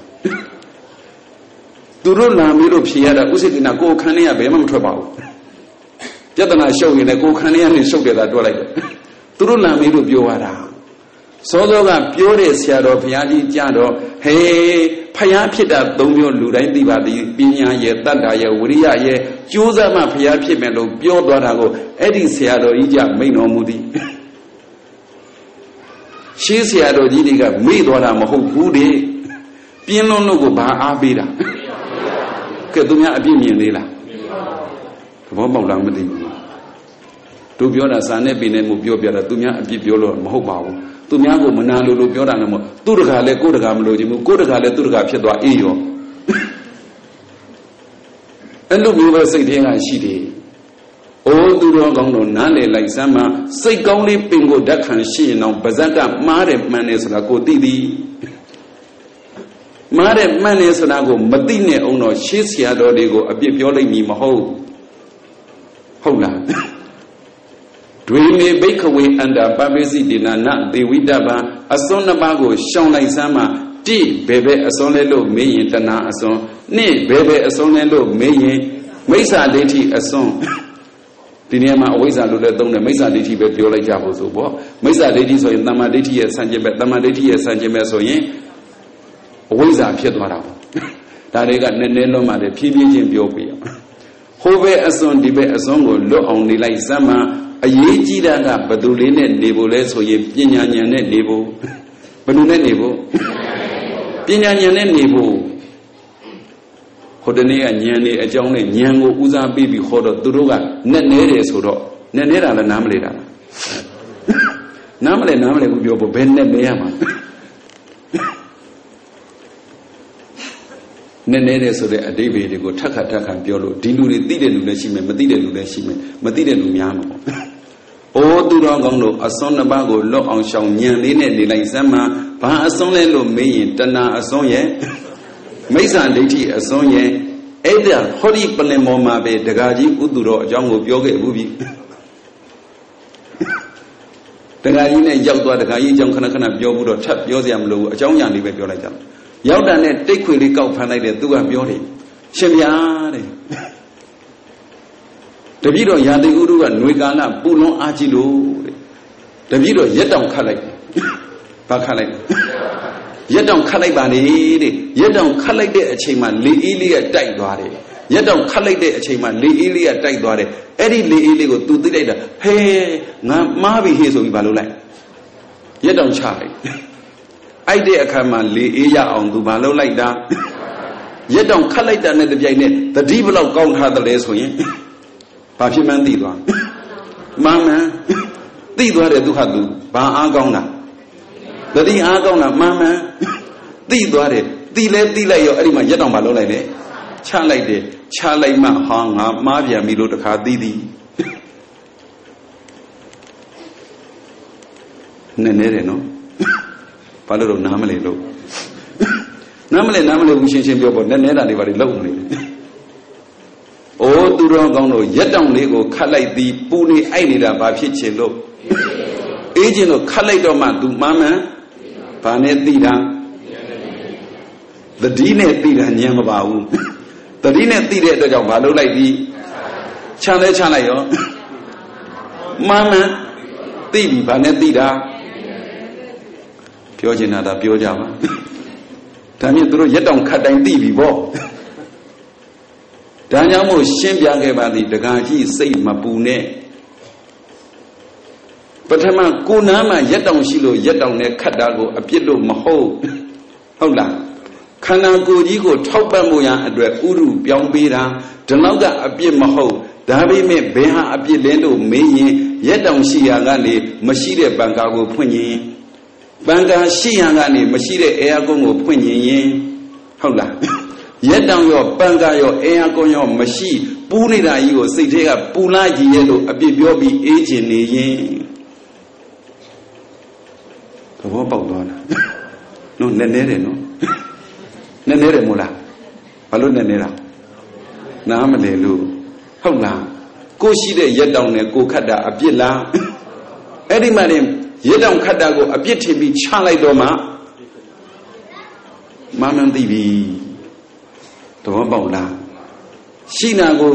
Durula Miro Piera, Usikina, go Kania, Bemam Trabao. Jatana show in a go Kania and show that like Durula Miro Bioara. Sozoga pure siaro piaji jado hey payapita domyo lurai divadi pinya ye tanda ye wuriya ye juza ma payapit me lo pyo twada ko edi siaro ji ja main tormu di shi siaro ji ni ka mai twada ma hout bu de pyin lon lo ko ba a pai da ke tu mya apit myin le la thabo pauk la ma ti bu tu pyo da sa ne pi ne mu pyo pya da tu mya apit pyo lo ma hout ba bu Tu Miago Manalo Piorano, Turgale, Kurgam Lodimu, Kurgale, Turga Piedwa Eo. And look over saying I see. အိုးသူတော်ကောင်းတို့နားလေလိုက်စမ်းမှာစိတ်ကောင်းလေးပင်ကိုဓာတ်ခံရှိရင်တော့ပါဇက်ကမှားတယ်မှန်တယ်ဆိုတာကိုသိသည်မှားတယ်မှန်တယ်ဆိုတာကိုမသိနဲ့အောင်တော့ရှေးဆရာတော်တွေကိုအပြစ်ပြောလိုက်မည်မဟုတ်လားဒွေမေဘိခဝေအန္တာပပိစိတေနာနသေဝိတပံအစွန်းနှစ်ပါးကိုရှောင်လိုက်စမ်းမှာတိဘယ်ပဲအစွန်းလဲလို့မေးရင်တဏှာအစွန်းနှစ်ဘယ်ပဲအစွန်းလဲလို့မေးရင်မိစ္ဆာဒိဋ္ဌိအစွန်းဒီနေရာမှာအဝိဇ္ဇာလို့လည်းသုံးတယ်မိစ္ဆာဒိဋ္ဌိပဲပြောလိုက်ကြဖို့ဆိုပေါ့မိစ္ဆာဒိဋ္ဌိဆိုရင်တမ္မာဒိဋ္ဌိရဲ့ဆန့်ကျင်ဘက်တမ္မာဒိဋ္ဌိရဲ့ဆန့်ကျင်ဘက်ဆိုရင်အဝိဇ္ဇာဖြစ်သွားတာပေါ့ဒါတွေကနည်းနည်းလုံးမှလည်းဖြည်းဖြည်းချင်းပြောပြရဟိုဘက်အစွန်းဒီဘက်အစွန်းကိုလွတ်အောင်နေလိုက်စမ်းမှာအရေးကြီးတာကဘယ်သူလေးနဲ့နေဖို့လဲဆိုရင်ပညာဉာဏ်နဲ့နေဖို့ဘယ်သူနဲ့နေဖို့ပညာဉာဏ်နဲ့နေဖို့ဟိုတနေ့ကဉာဏ်နေအကြောင်းနဲ့ဉာဏ်ကိုဦးစားပေးပြီးဟောတော့သူတို့ကနဲ့နေတယ်ဆိုတော့နဲ့နေတာလည်းနားမလဲတာနားမလဲဘူးပြောဖို့ဘယ်နဲ့နေရမှာနဲ့နေတယ်ဆိုတဲ့အဓိပ္ပာယ်တွေကိုထပ်ခါပြောလို့ဒီလူတွေသိတဲ့လူလည်းရှိမယ်မသိတဲ့လူလည်းရှိမယ်မသိတဲ့လူများမှာပေါ့အိုးသူတော်ကောင်းတို့အစွန်းနှစ်ပါးကိုလွတ်အောင်ရှောင်ဉာဏ်လေးနဲ့နေလိုက်စမ်းမှာဘာအစွန်းလဲလို့မေးရင်တဏှာအစွန်းရဲ့မိစ္ဆာဒိဋ္ဌိအစွန်းရဲ့အဲ့ဒါဟောဒီပလင်မောမှာပဲဒကာကြီးဥသူတော်အကြောင်းကိုပြောခဲ့ဘူးပြီဒကာကြီးနဲ့ရောက်သွားဒကာကြီးအကြောင်းခဏပြောဘူးတော့ထပ်ပြောစရာမလိုဘူးအကြောင်းညာလေးပဲပြောလိုက်ကြတယ်ရောက်တာနဲ့တိတ်ခွေလေးကောက်ဖမ်းလိုက်တယ်သူကပြောတယ်ရှင်ဗျာတဲ့တပည့်တော်ရာတိဥရုကຫນွေကာလပူလွန်အားကြီးလို့တဲ့တပည့်တော်ရက်တောင်ခတ်လိုက်ဘာခတ်လိုက်ရက်တောင်ခတ်လိုက်ပါနေတဲ့ရက်တောင်ခတ်လိုက်တဲ့အချိန်မှာလေအေးလေးကတိုက်သွားတယ်ရက်တောင်ခတ်လိုက်တဲ့အချိန်မှာလေအေးလေးကတိုက်သွားတယ်အဲ့ဒီလေအေးလေးကိုသူသိလိုက်တာဟဲငါမားပြီဟေ့ဆိုပြီးဘာလုပ်လိုက်ရက်တောင်ချလိုက်အဲ့တဲ့အခါမှာလေအေးရအောင်သူဘာလုပ်လိုက်တာရက်တောင်ခတ်လိုက်တာနဲ့တပြိုင်နက်သတိဘလောက်ကောင်းထားတယ်လဲဆိုရင်ဘာဖြစ်မှန်းသိသွားမှန်သိသွားတယ်သူဟာသူဘာအားကောင်းတာသတိအားကောင်းတာမှန်သိသွားတယ်သိလဲသိလိုက်ရောအဲ့ဒီမှာရက်တောင်ဘာလုပ်လိုက်လဲချလိုက်တယ်ချလိုက်မှဟာငါမှားပြန်ပြီလို့တခါသိသည်နည်းနည်းတယ်နော်ဘာလို့တော့နားမလဲလို့နားမလဲဘူးရှင်းပြောပေါ့နည်းနည်းတာတွေဘာတွေလောက်နေလဲအိုးသူတော်ကောင်းတို့ရက်တောင်လေးကိုခတ်လိုက်သည်ပူနေအိုက်နေတာဘာဖြစ်ချင်လို့အေးချင်းလို့ခတ်လိုက်တော့မှသူမှန်ဘာနဲ့သိတာသတိနဲ့သိတာဉာဏ်မပါဘူးသတိနဲ့သိတဲ့အတွက်ကြောင့်ဘာလုပ်လိုက်သည်ချလိုက်ရောမှန်သိပြီဘာနဲ့သိတာပြောချင်တာဒါပြောကြပါဒါမြင်သူတို့ရက်တောင်ခတ်တိုင်းသိပြီပေါ့ဒါကြောင့်မို့ရှင်းပြခဲ့ပါသည်ဒကာကြီးစိတ်မပူနဲ့ပထမကိုနားမှာရက်တောင်ရှိလို့ရက်တောင်နဲ့ခတ်တာကိုအပြစ်လို့မဟုတ်လားခန္ဓာကိုယ်ကြီးကိုထောက်ပံ့ဖို့ရန်အတွက်ဥရုပြောင်းပေးတာဒီလောက်ကအပြစ်မဟုတ်ဒါပေမဲ့ဘယ်ဟာအပြစ်လဲလို့မေးရင်ရက်တောင်ရှိရာကနေမရှိတဲ့ပံကာကိုဖွင့်ရင်ပံကာရှိရာကနေမရှိတဲ့အဲအကုန်းကိုဖွင့်ရင်ဟုတ်လားရက်တောင်ရောပံကာရောအဲအကုန်းရောမရှိပူးနေတာကြီးကိုစိတ်ထဲကပူလာကြည့်ရဲ့လို့အပြစ်ပြောပြီးအေးချင်နေရင်သဘောပေါက်သွားလားနော်နည်းနည်းတယ်နော်နည်းနည်းတယ်မို့လားဘာလို့နည်းနည်းတာနားမလဲလို့ဟုတ်လားကိုရှိတဲ့ရက်တောင်နဲ့ကိုခတ်တာအပြစ်လားအဲ့ဒီမှာနေရက်တောင်ခတ်တာကိုအပြစ်ထင်ပြီးချလိုက်တော့မှမှန်သိပြီသဘောပေါက်လားရှိနာကို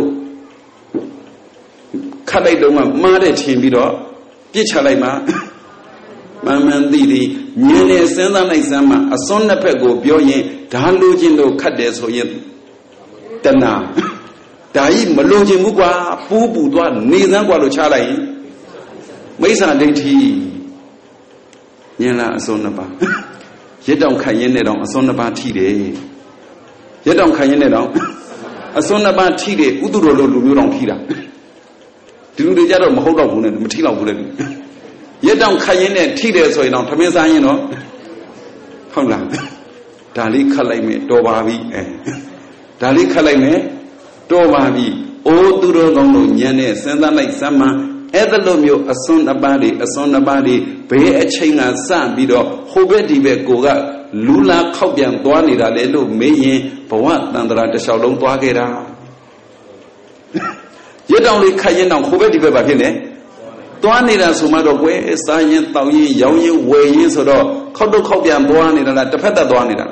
ခတ်လိုက်တော့မှမှားတဲ့ထင်ပြီးတော့ပြစ်ချလိုက်မှမှန်သိသည်ဉာဏ်နဲ့စဉ်းစားလိုက်စမ်းမှအစွန်းနှစ်ဖက်ကိုပြောရင်ဒါလိုချင်လို့ခတ်တယ်ဆိုရင်တဏှာဒါကြီးမလိုချင်ဘူးကွာပူသွားနေစမ်းကွာလို့ချလိုက်ရင်မိစ္ဆာဒိဋ္ဌိဉာဏ်လားအစွန်းနှစ်ပါးရက်တောင်ခတ်ရင်းနဲ့တော့အစွန်းနှစ်ပါးထိတယ်ရက်တောင်ခတ်ရင်းနဲ့တော့အစွန်းနှစ်ပါးထိတယ်ဥတုတော်လိုလူမျိုးတောင်ထိတာဒီလူတွေကြတော့မဟုတ်တော့ဘူးနဲ့မထိတော့ဘူးလေရက်တောင်ခတ်ရင်းနဲ့ထိတယ်ဆိုရင်တော့ထမင်းစားရင်တော့ဟုတ်လားဒါလေးခတ်လိုက်မယ်တော်ပါပြီဒါလေးခတ်လိုက်မယ်တော်ပါပြီ ô tu rô gong lô nhàn nè sen ra lại sa mà ế ta lô miêu ason nà ba đi bế ế chay ngà sa bì đó hô bế đi bế cô gà lú la khóc biang toa nì ra lê lô mê yin bà wá tàn tà ra tà sao lông toa kê ra yết đong lì khai yin đong hô bế đi bế bà phiên nè toa nì ra sù mà đó quê sa yin tao yin yao yin wê yin sô đó khóc đô khóc biang toa nì ra là tà phép ta toa nì ra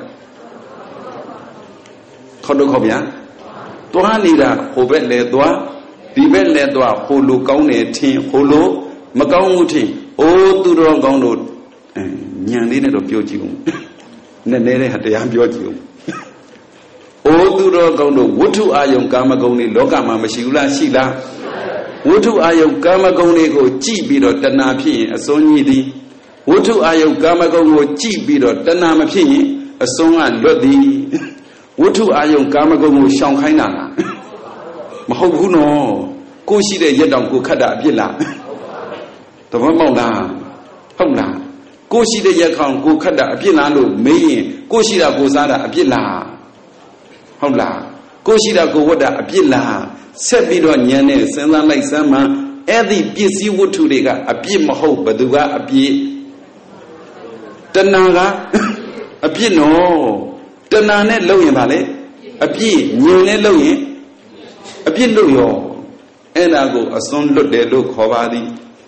khóc đô khóc biang toa nì ra hô bế lê toa đi bế lê toa hô lô cao nè thiên hô lô mà cao ngũ thiên ô tu rô gong lô nhàn đi nè đồ biểu chịu nè nè hạtတရားပြောကြည့်ဦးအိုးသူတော်ကောင်းတို့ဝတ္ထုအာယုံကာမဂုဏ်တွေလောကမှာမရှိဘူးလားရှိလားဝတ္ထုအာယုံကာမဂုဏ်တွေကိုကြည့်ပြီးတော့တဏှာဖြစ်ရင်အစွန်းကြီးသည်ဝတ္ထုအာယုံကာမဂုဏ်ကိုကြည့်ပြီးတော့တဏှာမဖြစ်ရင်အစွန်းကလွတ်သည်ဝတ္ထုအာယုံကာမဂုဏ်ကိုရှောင်ခိုင်းတာလားမဟုတ်ဘူးနော်ကိုရှိတဲ့ရက်တောင်ကိုခတ်တာအပြစ်လားသဘောပေါက်လားဟုတ်လားကိုရှိတဲ့ရက်ခေါင်ကိုခတ်တာအပြစ်လားလို့မေးရင်ကိုရှိတာကိုစားတာအပြစ်လားဟုတ်လားကိုရှိတာကိုဝတ်တာအပြစ်လားဆက်ပြီးတော့ညံနဲ့စဉ်းစားလိုက်စမ်းမှအဲ့ဒီပစ္စည်းဝတ္ထုတွေကအပြစ်မဟုတ်ဘသူကအပြစ်တဏှာကအပြစ်နော်တဏှာနဲ့လုပ်ရင်ဗာလေအပြစ်ညင်နဲ့လုပ်ရင်အပြစ်လို့ရောအဲ့ဒါကိုအစွန်းလွတ်တယ်လို့ခေါ်ပါသည်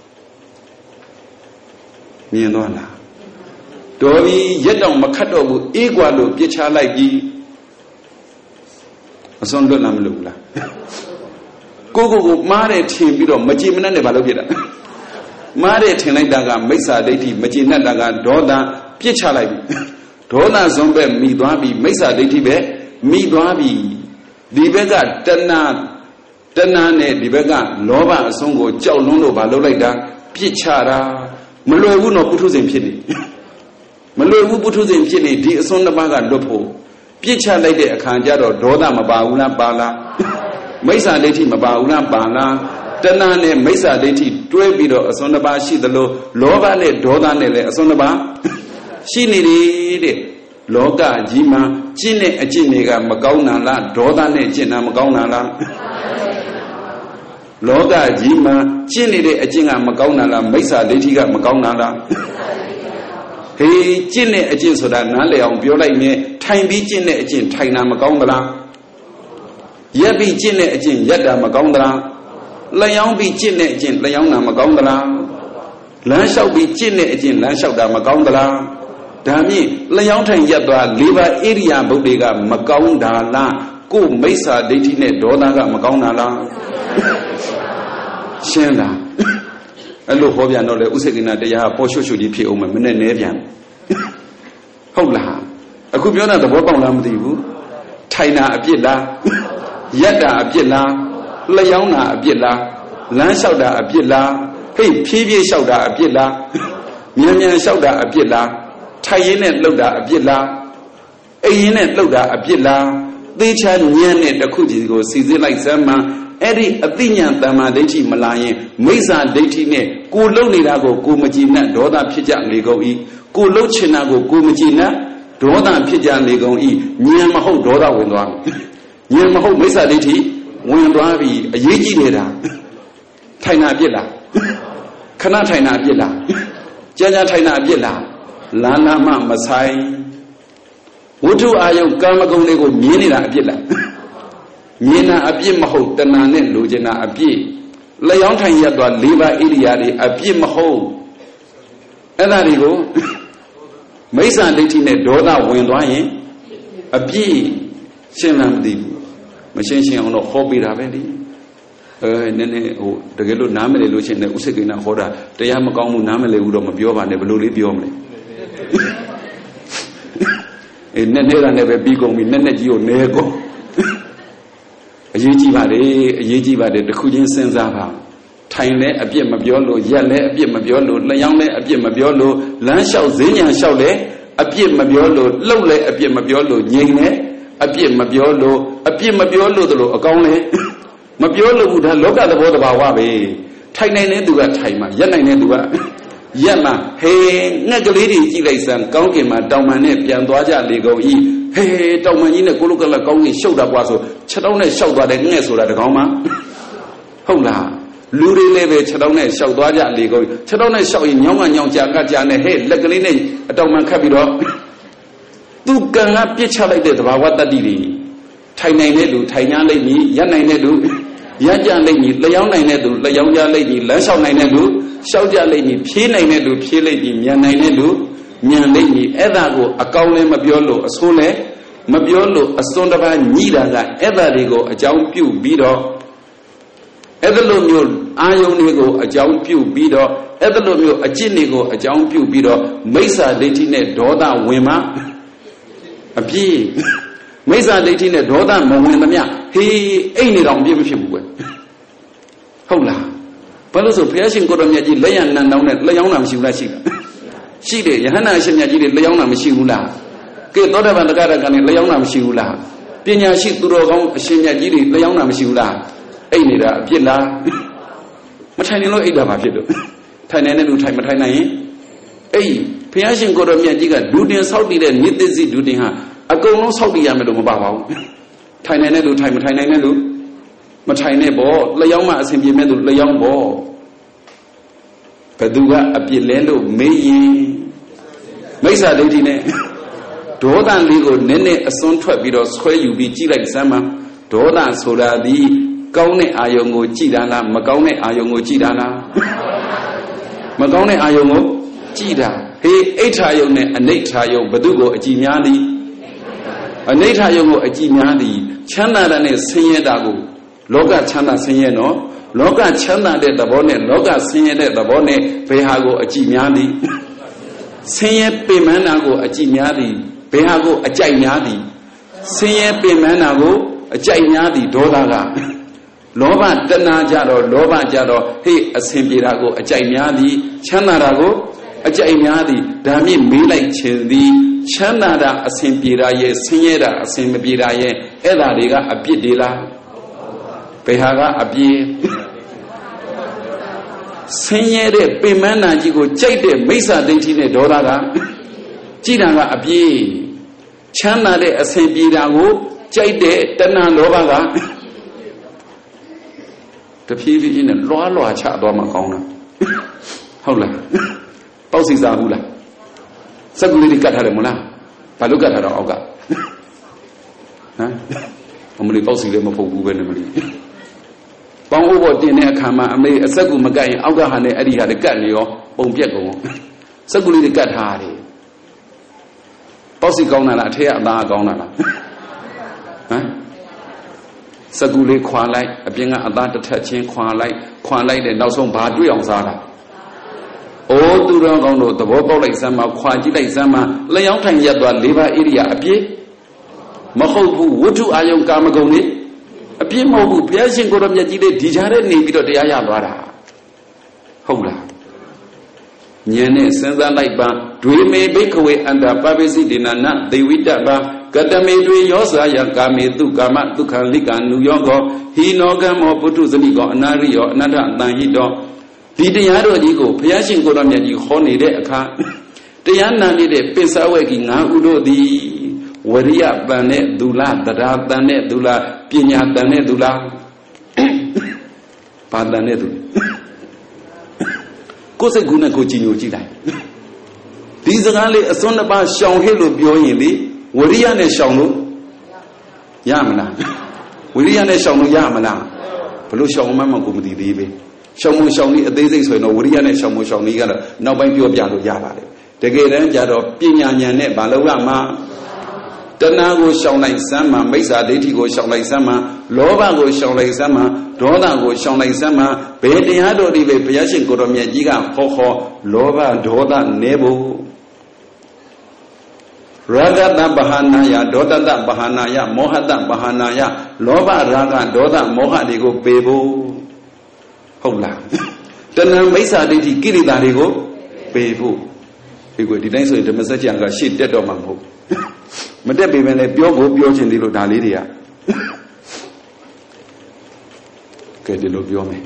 မြင်တော့လားတော်ပြီရက်တော့မခတ်တော့ဘူးအေးกว่าလို့ပြစ်ချလိုက်ပြီးအစွန်းလွတ်လာမလို့လားကိုမားတယ်ထင်ပြီးတော့မကြည်မနှက်နဲ့ဘာလို့ဖြစ်တာမားတယ်ထင်လိုက်တာကမိစ္ဆာဒိဋ္ဌိမကြည်နှက်တာကဒေါသပြစ်ချလိုက်ပြီဒေါသဇွန်ပဲမိသွားပြီမိစ္ဆာဒိဋ္ဌိပဲမိသွားပြီဒီဘက်ကတဏှာနဲ့ဒီဘက်ကလောဘအစွန်းကိုကြောက်လွန်းလို့ဘာလုပ်လိုက်တာပြစ်ချတာမလွယ်ဘူးနော်ပုထုဇဉ်ဖြစ်နေမလွယ်ဘူးပုထုဇဉ်ဖြစ်နေဒီအစွန်းတစ်ပါးကလွတ်ဖို့ပြစ်ချလိုက်တဲ့အခါကျတော့ဒေါသမပါဘူးလားပါလားမိစ္ဆာဒိဋ္ဌိမပါဘူးလားပါလားတဏှာနဲ့မိစ္ဆာဒိဋ္ဌိတွဲပြီးတော့အစွန်းတစ်ပါးရှိသလိုလောဘနဲ့ဒေါသနဲ့လည်းအစွန်းတစ်ပါးရှိနေတယ်တဲ့လောကကြီးမှာကျင့်တဲ့အကျင့်တွေကမကောင်းတာလားဒေါသနဲ့ကျင့်တာမကောင်းတာလားလောကကြီးမှာကျင့်နေတဲ့အကျင့်ကမကောင်းတာလားမိစ္ဆာဒိဋ္ဌိကမကောင်းတာလားဟေးကျင့်တဲ့အကျင့်ဆိုတာနားလည်အောင်ပြောလိုက်ရင်ထိုင်ပြီးကျင့်တဲ့အကျင့်ထိုင်တာမကောင်းသလားရက်ပြီးကျင့်တဲ့အကျင့်ရက်တာမကောင်းသလားလျှောင်းပြီးကျင့်တဲ့အကျင့်လျှောင်းတာမကောင်းသလားလမ်းလျှောက်ပြီးကျင့်တဲ့အကျင့်လမ်းလျှောက်တာမကောင်းသလားဒါမြင့်လျှောင်းထိုင်ရက်သွား၄ပါးဣရိယာပုဒ်တွေကမကောင်းတာလားကိုမိစ္ဆာဒိဋ္ဌိနဲ့ဒေါသကမကောင်းတာလားရှင်းလားအဲ့လိုဟောပြန်တော့လေဥစ္စေကိနာတရားပေါ်ရွှွှွကြီးဖြစ်အောင်မနဲ့နဲပြန်ဟုတ်လားအခုပြောတာသဘောပေါက်လားမသိဘူးထိုင်တာအပြစ်လားရက်တာအပြစ်လားလျှောင်းတာအပြစ်လားလမ်းလျှောက်တာအပြစ်လားဟိတ်ဖြည်းဖြည်းလျှောက်တာအပြစ်လားမြန်မြန်လျှောက်တာအပြစ်လားထိုင်ရင်းနဲ့လှုပ်တာအပြစ်လားအိမ်ရင်းနဲ့လှုပ်တာအပြစ်လားသေချာညံ့တဲ့တစ်ခုစီကိုစီစစ်လိုက်စမ်းမှအဲ့ဒီအသိဉာဏ်တမ္မာဒိဋ္ဌိမလာရင်မိစ္ဆာဒိဋ္ဌိနဲ့ကိုလှုပ်နေတာကိုကိုမကြည်နဲ့ဒေါသဖြစ်ကြလေကုန်၏ကိုလှုပ်ချင်တာကိုကိုမကြည်နဲ့ဒေါသဖြစ်ကြလေကုန်၏ဉာဏ်မဟုတ်ဒေါသဝင်သွားဉာဏ်မဟုတ်မိစ္ဆာဒိဋ္ဌိဝင်သွားပြီအရေးကြီးနေတာထိုင်တာပြစ်လားခဏထိုင်တာပြစ်လားကြာကြာထိုင်တာပြစ်လားလမ်းမမဆိုင်ဝတ္ထုအာယုကာမဂုဏ်တွေကိုမြင်နေတာအပြစ်လားမြင်တာအပြစ်မဟုတ်တဏှာနဲ့လိုချင်တာအပြစ်လျှောင်းထိုင်ရက်သွား၄ပါးဣရိယာတွေအပြစ်မဟုတ်အဲ့ဒါတွေကိုမိစ္ဆာဒိဋ္ဌိနဲ့ဒေါသဝင်သွားရင်အပြစ်ရှင်းလားမသိဘူးမရှင်းအောင်တော့ဟောပေးတာပဲလေနည်းနည်းဟိုတကယ်လို့နားမလည်လို့ရှိရင်ဥစ္စေကိနာဟောတာတရားမကောင်းဘူးနားမလည်ဘူးတော့မပြောပါနဲ့ဘယ်လိုလေးပြောမလဲနည်းနည်းတာနဲ့ပဲပြီးကုန်ပြီနည်းနည်းကြီးကိုနဲကုန်အရေးကြီးပါလေအရေးကြီးပါတယ်တစ်ခုချင်းစဉ်းစားပါထိုင်လဲအပြစ်မပြောလို့ရက်လဲအပြစ်မပြောလို့လျှောင်းလဲအပြစ်မပြောလို့လမ်းလျှောက်ဈဉ္ညာလျှောက်လဲအပြစ်မပြောလို့လှုပ်လဲအပြစ်မပြောလို့ငြိမ်လဲအပြစ်မပြောလို့အပြစ်မပြောလို့တို့အကောင်းလဲမပြောလို့ဘူးဒါလောကသဘောတဘာဝပဲထိုင်နိုင်တဲ့သူကထိုင်မှာရက်နိုင်တဲ့သူကရက်မှာဟေးငှက်ကလေးတွေကြည့်လိုက်စမ်းကောင်းကင်မှာတောင်ပန်နဲ့ပြန်သွားကြလေကုန်ဤဟေးတောင်ပန်ကြီးနဲ့ကိုလုကလကောင်းကြီးရှုပ်တာပွားဆိုချက်တောင်းနဲ့ရှောက်သွားတဲ့ငှက်ဆိုတာတကောင်မှဟုတ်လားလူတွေလည်းပဲ6တောင်းနဲ့ရှောက်သွားကြလေကုန်6တောင်းနဲ့ရှောက်ရင်ညောင်းကညောင်းကြာကကြာနဲ့ဟဲ့လက်ကလေးနဲ့အတောင်မှခတ်ပြီးတော့သူကံကပြစ်ချလိုက်တဲ့သဘာဝတတ္တိတွေထိုင်နိုင်တဲ့လူထိုင်ကြလိမ့်မည်ရပ်နိုင်တဲ့လူရပ်ကြလိမ့်မည်လျှောင်းနိုင်တဲ့လူလျှောင်းကြလိမ့်မည်လမ်းလျှောက်နိုင်တဲ့လူလျှောက်ကြလိမ့်မည်ဖြေးနိုင်တဲ့လူဖြေးလိမ့်မည်မြန်နိုင်တဲ့လူမြန်လိမ့်မည်အဲ့ဒါကိုအကောင်းလည်းမပြောလို့အဆိုးလည်းမပြောလို့အစွန်းတစ်ပါးညှိတာကအဲ့ဒါတွေကိုအကြောင်းပြုပြီးတော့အဲ့ဒါလိုမျိုးအာယုန်တွေကိုအကြောင်းပြုပြီးတော့အဲ့ဒါလိုမျိုးအကျင့်တွေကိုအကြောင်းပြုပြီးတော့မိစ္ဆာဒိဋ္ဌိနဲ့ဒေါသဝင်မှအပြည့်မိစ္ဆာဒိဋ္ဌိနဲ့ဒေါသမဝင်သမျှဟေးအိတ်နေတော့အပြည့်မဖြစ်ဘူးကွဟုတ်လားဘာလို့ဆိုဘုရားရှင်ကိုတော်မြတ်ကြီးလက်ရနန်တောင်းနဲ့လျှောင်းတာမရှိဘူးလားရှိတာရှိတယ်ယဟန္တာအရှင်မြတ်ကြီးတွေလျှောင်းတာမရှိဘူးလားကဲသောတာပန်တက္ကရာကလည်းလျှောင်းတာမရှိဘူးလားပညာရှိသူတော်ကောင်းအရှင်မြတ်ကြီးတွေလျှောင်းတာမရှိဘူးလားအိတ်နေတာအပြစ်လားမထိုင်နိုင်လို့အိတ်တာဘာဖြစ်လို့ထိုင်နေတဲ့လူထိုင်မထိုင်နိုင်ရင်အိတ်ဘုရားရှင်ကိုတော်မြတ်ကြီးကဒုတင်ဆောက်တည်တဲ့နိတ္တစီဒုတင်ဟာအကုန်လုံးဆောက်တည်ရမယ်လို့မပါပါဘူးထိုင်နိုင်တဲ့လူထိုင်မထိုင်နိုင်တဲ့လူမထိုင်နဲ့ပေါ့လျှောင်းမှအဆင်ပြေမဲ့သူလျှောင်းပေါ့ဘယ်သူကအပြစ်လဲလို့မေးရင်မိစ္ဆာဒိဋ္ဌိနဲ့ဒေါသလေးကိုနည်းနည်းအစွန်းထွက်ပြီးတော့ဆွဲယူပြီးကြည့်လိုက်စမ်းပါဒေါသဆိုတာဒီကောင်းတဲ့အာယုံကိုကြည်တာလားမကောင်းတဲ့အာယုံကိုကြည်တာလားမကောင်းတဲ့အာယုံကိုကြည်တာဟေးအိဋ္ဌာယုံနဲ့အနိဋ္ဌာယုံဘယ်သူကိုအကြည်များသည်အနိဋ္ဌာယုံကိုအကြည်များသည်ချမ်းသာတာနဲ့ဆင်းရဲတာကိုလောကချမ်းသာဆင်းရဲနော်လောကချမ်းသာတဲ့သဘောနဲ့လောကဆင်းရဲတဲ့သဘောနဲ့ဘယ်ဟာကိုအကြည်များသည်ဆင်းရဲပင်ပန်းတာကိုအကြည်များသည်ဘယ်ဟာကိုအကြိုက်များသည်ဆင်းရဲပင်ပန်းတာကိုအကြိုက်များသည်ဒေါသကလောဘတဏှာကြတော့လောဘကြတော့ဟေ့အစဉ်ပြေတာကိုအကြိုက်များသည်ချမ်းသာတာကိုအကြိုက်များသည်ဒါမြင့်မေးလိုက်ခြင်းသည်ချမ်းသာတာအစဉ်ပြေတာရဲ့ဆင်းရဲတာအစဉ်မပြေတာရဲ့အဲ့ဒါတွေကအပြစ်တွေလားဘယ်ဟာကအပြစ်ဆင်းရဲတဲ့ပင်မနာကြီးကိုကြိုက်တဲ့မိစ္ဆာဒိဋ္ဌိနဲ့ဒေါသကကြည်တာကအပြစ်ချမ်းသာတဲ့အစဉ်ပြေတာကိုကြိုက်တဲ့တဏှာလောဘကတဖြည်းဖြည်းနဲ့လွားလွားချသွားမှကောင်းတာဟုတ်လားပေါက်စီစားဘူးလားစက်ကူလေးကတ်ထားတယ်မလားဘာလို့ကတ်ထားတော့အောက်ကဟမ်အမလေးပေါက်စီလည်းမဖုတ်ဘူးပဲနဲ့မလေးပေါင်းဥပေါ်တင်တဲ့အခါမှာအမေအစက်ကူမကတ်ရင်အောက်ကဟာနဲ့အဲ့ဒီဟာလည်းကတ်နေရောပုံပြက်ကုန်စက်ကူလေးတွေကတ်ထားတယ်ပေါက်စီကောင်းတာလားအထက်ကအသားကောင်းတာလားဟမ်စကူလေးခွာလိုက်အပြင်ကအသားတစ်ထက်ချင်းခွာလိုက်တဲ့နောက်ဆုံးဘာတွေ့အောင်စားတာအိုးသူတော်ကောင်းတို့သဘောပေါက်လိုက်စမ်းမခွာကြည့်လိုက်စမ်းမလျှောင်းထိုင်ရက်သွား၄ပါးဣရိယာအပြည့်မဟုတ်ဘူးဝတ္ထုအာယုံကာမဂုဏ်လေးအပြည့်မဟုတ်ဘူးဘုရားရှင်ကိုယ်တော်မြတ်ကြီးလေးဒီကြားထဲနေပြီးတော့တရားရသွားတာဟုတ်လားဉာဏ်နဲ့စဉ်းစားလိုက်ပါဒွေမေဘိခဝေအန္တပပိစိတေနနသေဝိတ္တပါကတမေတွေယောစာယကာမေတုကာမဒုက္ခလိကနုယောကောဟိနောကမောပုထုဇနိကောအနာရိယောအနတ္တအတန်ဟိတောဒီတရားတော်ကြီးကိုဘုရားရှင်ကိုယ်တော်မြတ်ကြီးဟောနေတဲ့အခါတရားနာနေတဲ့ပိဿဝေကီ၅ဦးတို့သည်ဝရိယတန်တဲ့သူလားတရားတန်တဲ့သူလားပညာတန်တဲ့သူလားဘာတန်တဲ့သူကိုယ်စိတ်ကူးနဲ့ကိုကြည်ညိုကြည့်လိုက်ဒီစကားလေးအစွန်းတစ်ပါးရှောင်ဟစ်လို့ပြောရင်လေဝရိယနဲ့ရှောင်လို့ရမလားဝရိယနဲ့ရှောင်လို့ရမလားဘလို့ရှောင်မှမကိုမသိသေးပဲရှောင်မရှောင်နည်းအသေးစိတ်ဆိုရင်တော့ဝရိယနဲ့ရှောင်မရှောင်နည်းကတော့နောက်ပိုင်းပြောပြလို့ရပါတယ်တကယ်တမ်းကျတော့ပညာဉာဏ်နဲ့ဘာလို့ရမှာတဏှာကိုရှောင်လိုက်စမ်းမှာမိစ္ဆာဒိဋ္ဌိကိုရှောင်လိုက်စမ်းမှာလောဘကိုရှောင်လိုက်စမ်းမှာဒေါသကိုရှောင်လိုက်စမ်းမှာဘယ်တရားတော်ဒီပဲဘုရားရှင်ကိုယ်တော်မြတ်ကြီးကဟောလောဘဒေါသနည်းဖို့ရာဂတပဟာနာယဒေါသတပဟာနာယမောဟတပဟာနာယလောဘရာဂဒေါသမောဟတွေကိုပယ်ဖို့ဟုတ်လားတဏှာမိစ္ဆာဒိဋ္ဌိကိရိတာတွေကိုပယ်ဖို့ဒီကိုဒီတိုင်းဆိုရင်ဓမ္မစကြာကရှေ့တက်တော့မှာမဟုတ်မတက်ပေမဲ့လည်းပြောဖို့ပြောချင်သေးလို့ဒါလေးတွေကကဲဒီလိုပြောမယ်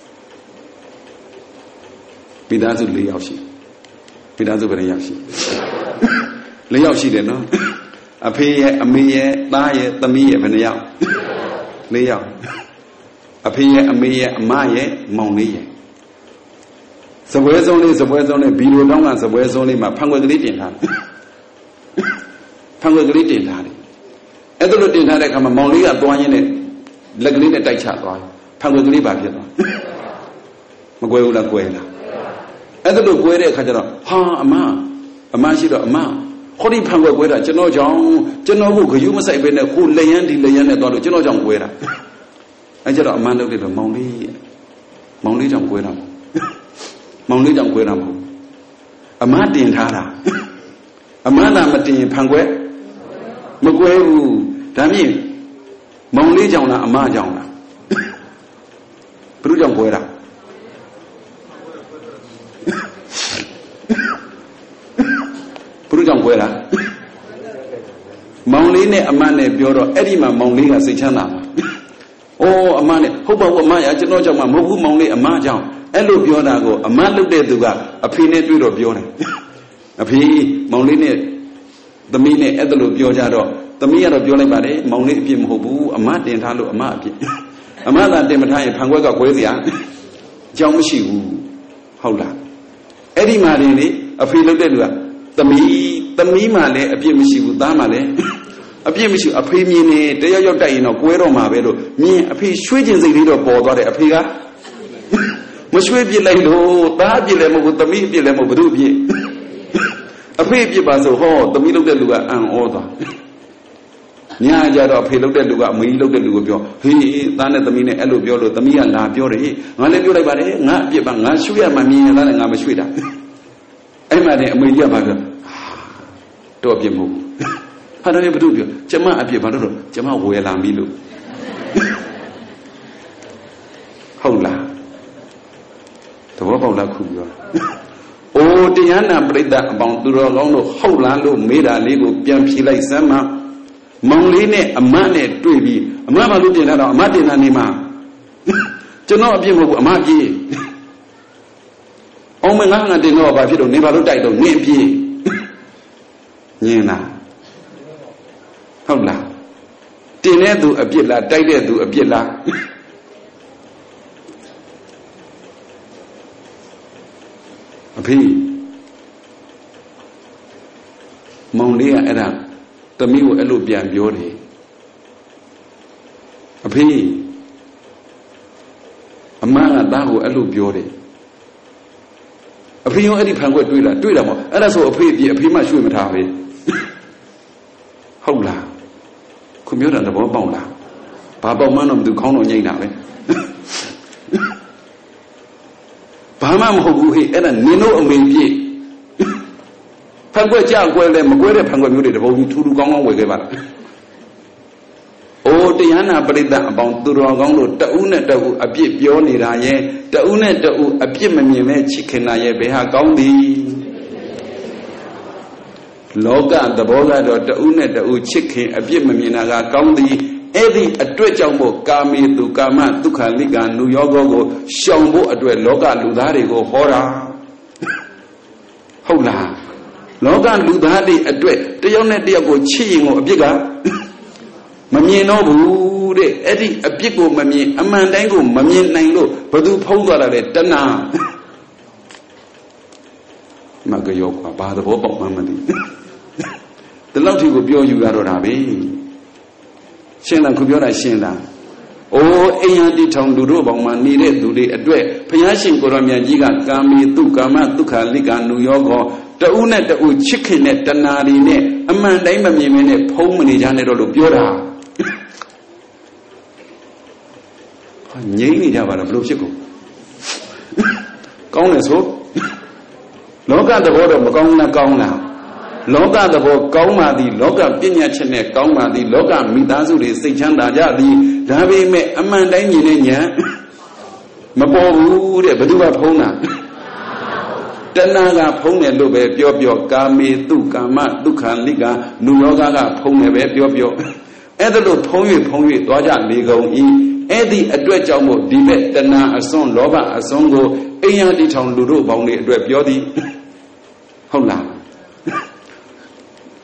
မိသားစု၄ယောက်ရှိမိသားစုဘယ်နှယောက်ရှိ၄ယောက်ရှိတယ်နော်အဖေရဲ့အမေရဲ့သားရဲ့သမီးရဲ့ဘယ်နှယောက်၄ယောက်အဖေရဲ့အမေရဲ့အမရဲ့မောင်လေးရဲ့စပွဲဆုံးလေးဘီလိုတောင်းကစပွဲဆုံးလေးမှာဖန်ခွက်ကလေးတင်ထားတယ်ဖန်ခွက်ကလေးတင်ထားတယ်အဲ့ဒါလိုတင်ထားတဲ့အခါမှာမောင်လေးကသွားရင်းနဲ့လက်ကလေးနဲ့တိုက်ချသွားဖန်ခွက်ကလေးပါဖြစ်သွားမကွဲဘူးလားကွဲလားအဲ့ဒါလိုကွဲတဲ့အခါကျတော့ဟာအမရှိတော့အမခေါဒီဖန်ခွက်ကွဲတာကျွန်တော်ကြောင့်ကျွန်တော်ကိုဂယုမဆိုင်ပဲနဲ့ကိုလျန်းဒီလျန်းနဲ့သွားလို့ကျွန်တော်ကြောင့်ကွဲတာအဲ့ကျတော့အမလုပ်တယ်တော့မောင်လေးကြောင့်ကွဲတာမဟုတ်မောင်လေးကြောင့်ကွဲတာမဟုတ်အမတင်ထားတာအမသာမတင်ရင်ဖန်ခွက်မကွဲဘူးဒါမြင်မောင်လေးကြောင့်လားအမကြောင့်လားဘယ်သူကြောင့်ကွဲတာဘုရားကြောင့်ကွဲတာမောင်လေးနဲ့အမနဲ့ပြောတော့အဲ့ဒီမှာမောင်လေးကစိတ်ချမ်းသာပါအိုးအမနဲ့ဟုတ်ပါဘူးအမရကျွန်တော်ကြောင့်မှမဟုတ်ဘူးမောင်လေးအမကြောင့်အဲ့လိုပြောတာကိုအမလုပ်တဲ့သူကအဖေနဲ့တွေ့တော့ပြောတယ်အဖေမောင်လေးနဲ့သမီးနဲ့အဲ့ဒါလိုပြောကြတော့သမီးကတော့ပြောလိုက်ပါတယ်မောင်လေးအပြစ်မဟုတ်ဘူးအမတင်ထားလို့အမအပြစ်အမသာတင်မထားရင်ဖန်ခွက်ကကွဲเสียအကြောင်းမရှိဘူးဟုတ်လားအဲ့ဒီမှာတင်လေအဖေလုပ်တဲ့လူကသမီးမှလည်းအပြစ်မရှိဘူးသားမှလည်းအပြစ်မရှိအဖေမြင်နေတယောက်ယောက်တိုက်ရင်တော့ကွဲတော့မှာပဲလို့မြင်အဖေရွှေ့ခြင်းစိတ်လေးတော့ပေါ်သွားတယ်အဖေကမရွှေ့ပြစ်လိုက်လို့သားအပြစ်လည်းမဟုတ်ဘူးသမီးအပြစ်လည်းမဟုတ်ဘူးဘယ်သူအပြစ်အဖေအပြစ်ပါဆိုဟောသမီးလုပ်တဲ့လူကအံ့ဩသွားညာကြတော့အဖေလုပ်တဲ့လူကအမေကြီးလုပ်တဲ့လူကိုပြောဟေးသားနဲ့သမီးနဲ့အဲ့လိုပြောလို့သမီးကလာပြောတယ်ငါလည်းပြောလိုက်ပါတယ်ငါအပြစ်ပါငါရွှေ့ရမှမြင်ရင်သားနဲ့ငါမရွှေ့တာအဲ့မှတည်းအမေကြီးကပါပြောတော့အပြစ်မဟုတ်ဟာတော့ဘယ်သူပြောကျမအပြစ်ဘာလို့တော့ကျမဝယ်လာပြီလို့ဟုတ်လားသဘောပေါက်လားခုပြောအိုးတရားနာပြိတ္တအပေါင်းသူတော်ကောင်းတို့ဟုတ်လားလို့မေးတာလေးကိုပြန်ဖြေလိုက်စမ်းမမောင်လေးနဲ့အမနဲ့တွေ့ပြီးအမဘာလို့တင်လာတော့အမတင်လာနေမှာကျွန်တော်အပြစ်မဟုတ်ဘူးအမပြေးအောင်မငါတင်တော့ဘာဖြစ်တော့နေဘာလို့တိုက်တော့နင်းပြေးညင်လားဟုတ်လားတင်တဲ့သူအပြစ်လားတိုက်တဲ့သူအပြစ်လားအဖေမောင်လေးကအဲ့ဒါသမီးကိုအဲ့လိုပြန်ပြောတယ်အဖေအမကသားကိုအဲ့လိုပြောတယ်အဖေရောအဲ့ဒီဖန်ခွက်တွေ့တာမဟုတ်အဲ့ဒါဆိုအဖေအပြစ်အဖေမှရွှေ့မထားပဲဟုတ်လားခုပြောတာသဘောပေါက်လားဘာပေါက်မှန်းတော့မသူခေါင်းတော့ညိတ်တာပဲဘာမှမဟုတ်ဘူးဟဲ့အဲ့ဒါနင်တို့အမေပြည့်ဖန်ခွက်ကြကွဲလဲမကွဲတဲ့ဖန်ခွက်မျိုးတွေတပုံကြီးထူထူကောင်းကောင်းဝယ်ခဲ့ပါလားအိုးတရားနာပရိသတ်အပေါင်းသူတော်ကောင်းတို့တဦးနဲ့တဦးအပြစ်ပြောနေတာရဲ့တဦးနဲ့တဦးအပြစ်မမြင်မဲ့ချစ်ခင်တာရဲ့ဘယ်ဟာကောင်းသည်လောကသဘောကတော့တဦးနဲ့တဦးချစ်ခင်အပြစ်မမြင်တာကကောင်းသည်အဲ့ဒီအတွက်ကြောင့်မို့ကာမေတုကာမဒုက္ခလိကနုယောဂကိုရှောင်ဖို့အတွက်လောကလူသားတွေကိုဟောတာဟုတ်လားလောကလူသားတွေအတွက်တယောက်နဲ့တယောက်ကိုချစ်ရင်ကိုအပြစ်ကမမြင်တော့ဘူးတဲ့အဲ့ဒီအပြစ်ကိုမမြင်အမှန်တိုင်းကိုမမြင်နိုင်လို့ဘသူဖုံးသွားတာလဲတဏှာမကရောကွာဘာသဘောပေါက်မှမသိဒီလောက်ထိကိုပြောယူရတော့တာပဲရှင်းလားခုပြောတာရှင်းလားအိုးအိမ်ရတိထောင်လူတို့ပေါင်းမှာနေတဲ့သူတွေအတွက်ဘုရားရှင်ကိုရောမြတ်ကြီးကကာမေတုကာမဒုက္ခလိကနုယောဂောတဦးနဲ့တဦးချစ်ခင်တဲ့တဏှာတွေနဲ့အမှန်တိုင်းမမြင်မနဲ့ဖုံးမနေကြနဲ့တော့လို့ပြောတာငြိမ့်နေကြပါတော့ဘလို့ဖြစ်ကုန်ကောင်းတယ်ဆိုလောကသဘောတော့မကောင်းလားကောင်းလားလောကသဘောကောင်းပါသည်လောကပညာချက်နဲ့ကောင်းပါသည်လောကမိသားစုတွေစိတ်ချမ်းသာကြသည်ဒါပေမဲ့အမှန်တိုင်းမြင်တဲ့ဉာဏ်မပေါ်ဘူးတဲ့ဘယ်သူကဖုံးတာတဏှာကဖုံးတယ်လို့ပဲပြောကာမေတုကာမဒုက္ခလိကနုယောဂကဖုံးတယ်ပဲပြောအဲ့ဒါလို့ဖုံး၍သွားကြလေကုန်၏အဲ့ဒီအတွက်ကြောင့်မို့ဒီဘက်တဏှာအစွန်းလောဘအစွန်းကိုအိမ်ရတိထောင်လူတို့ပေါင်းတွေအတွက်ပြောသည်ဟုတ်လားဟ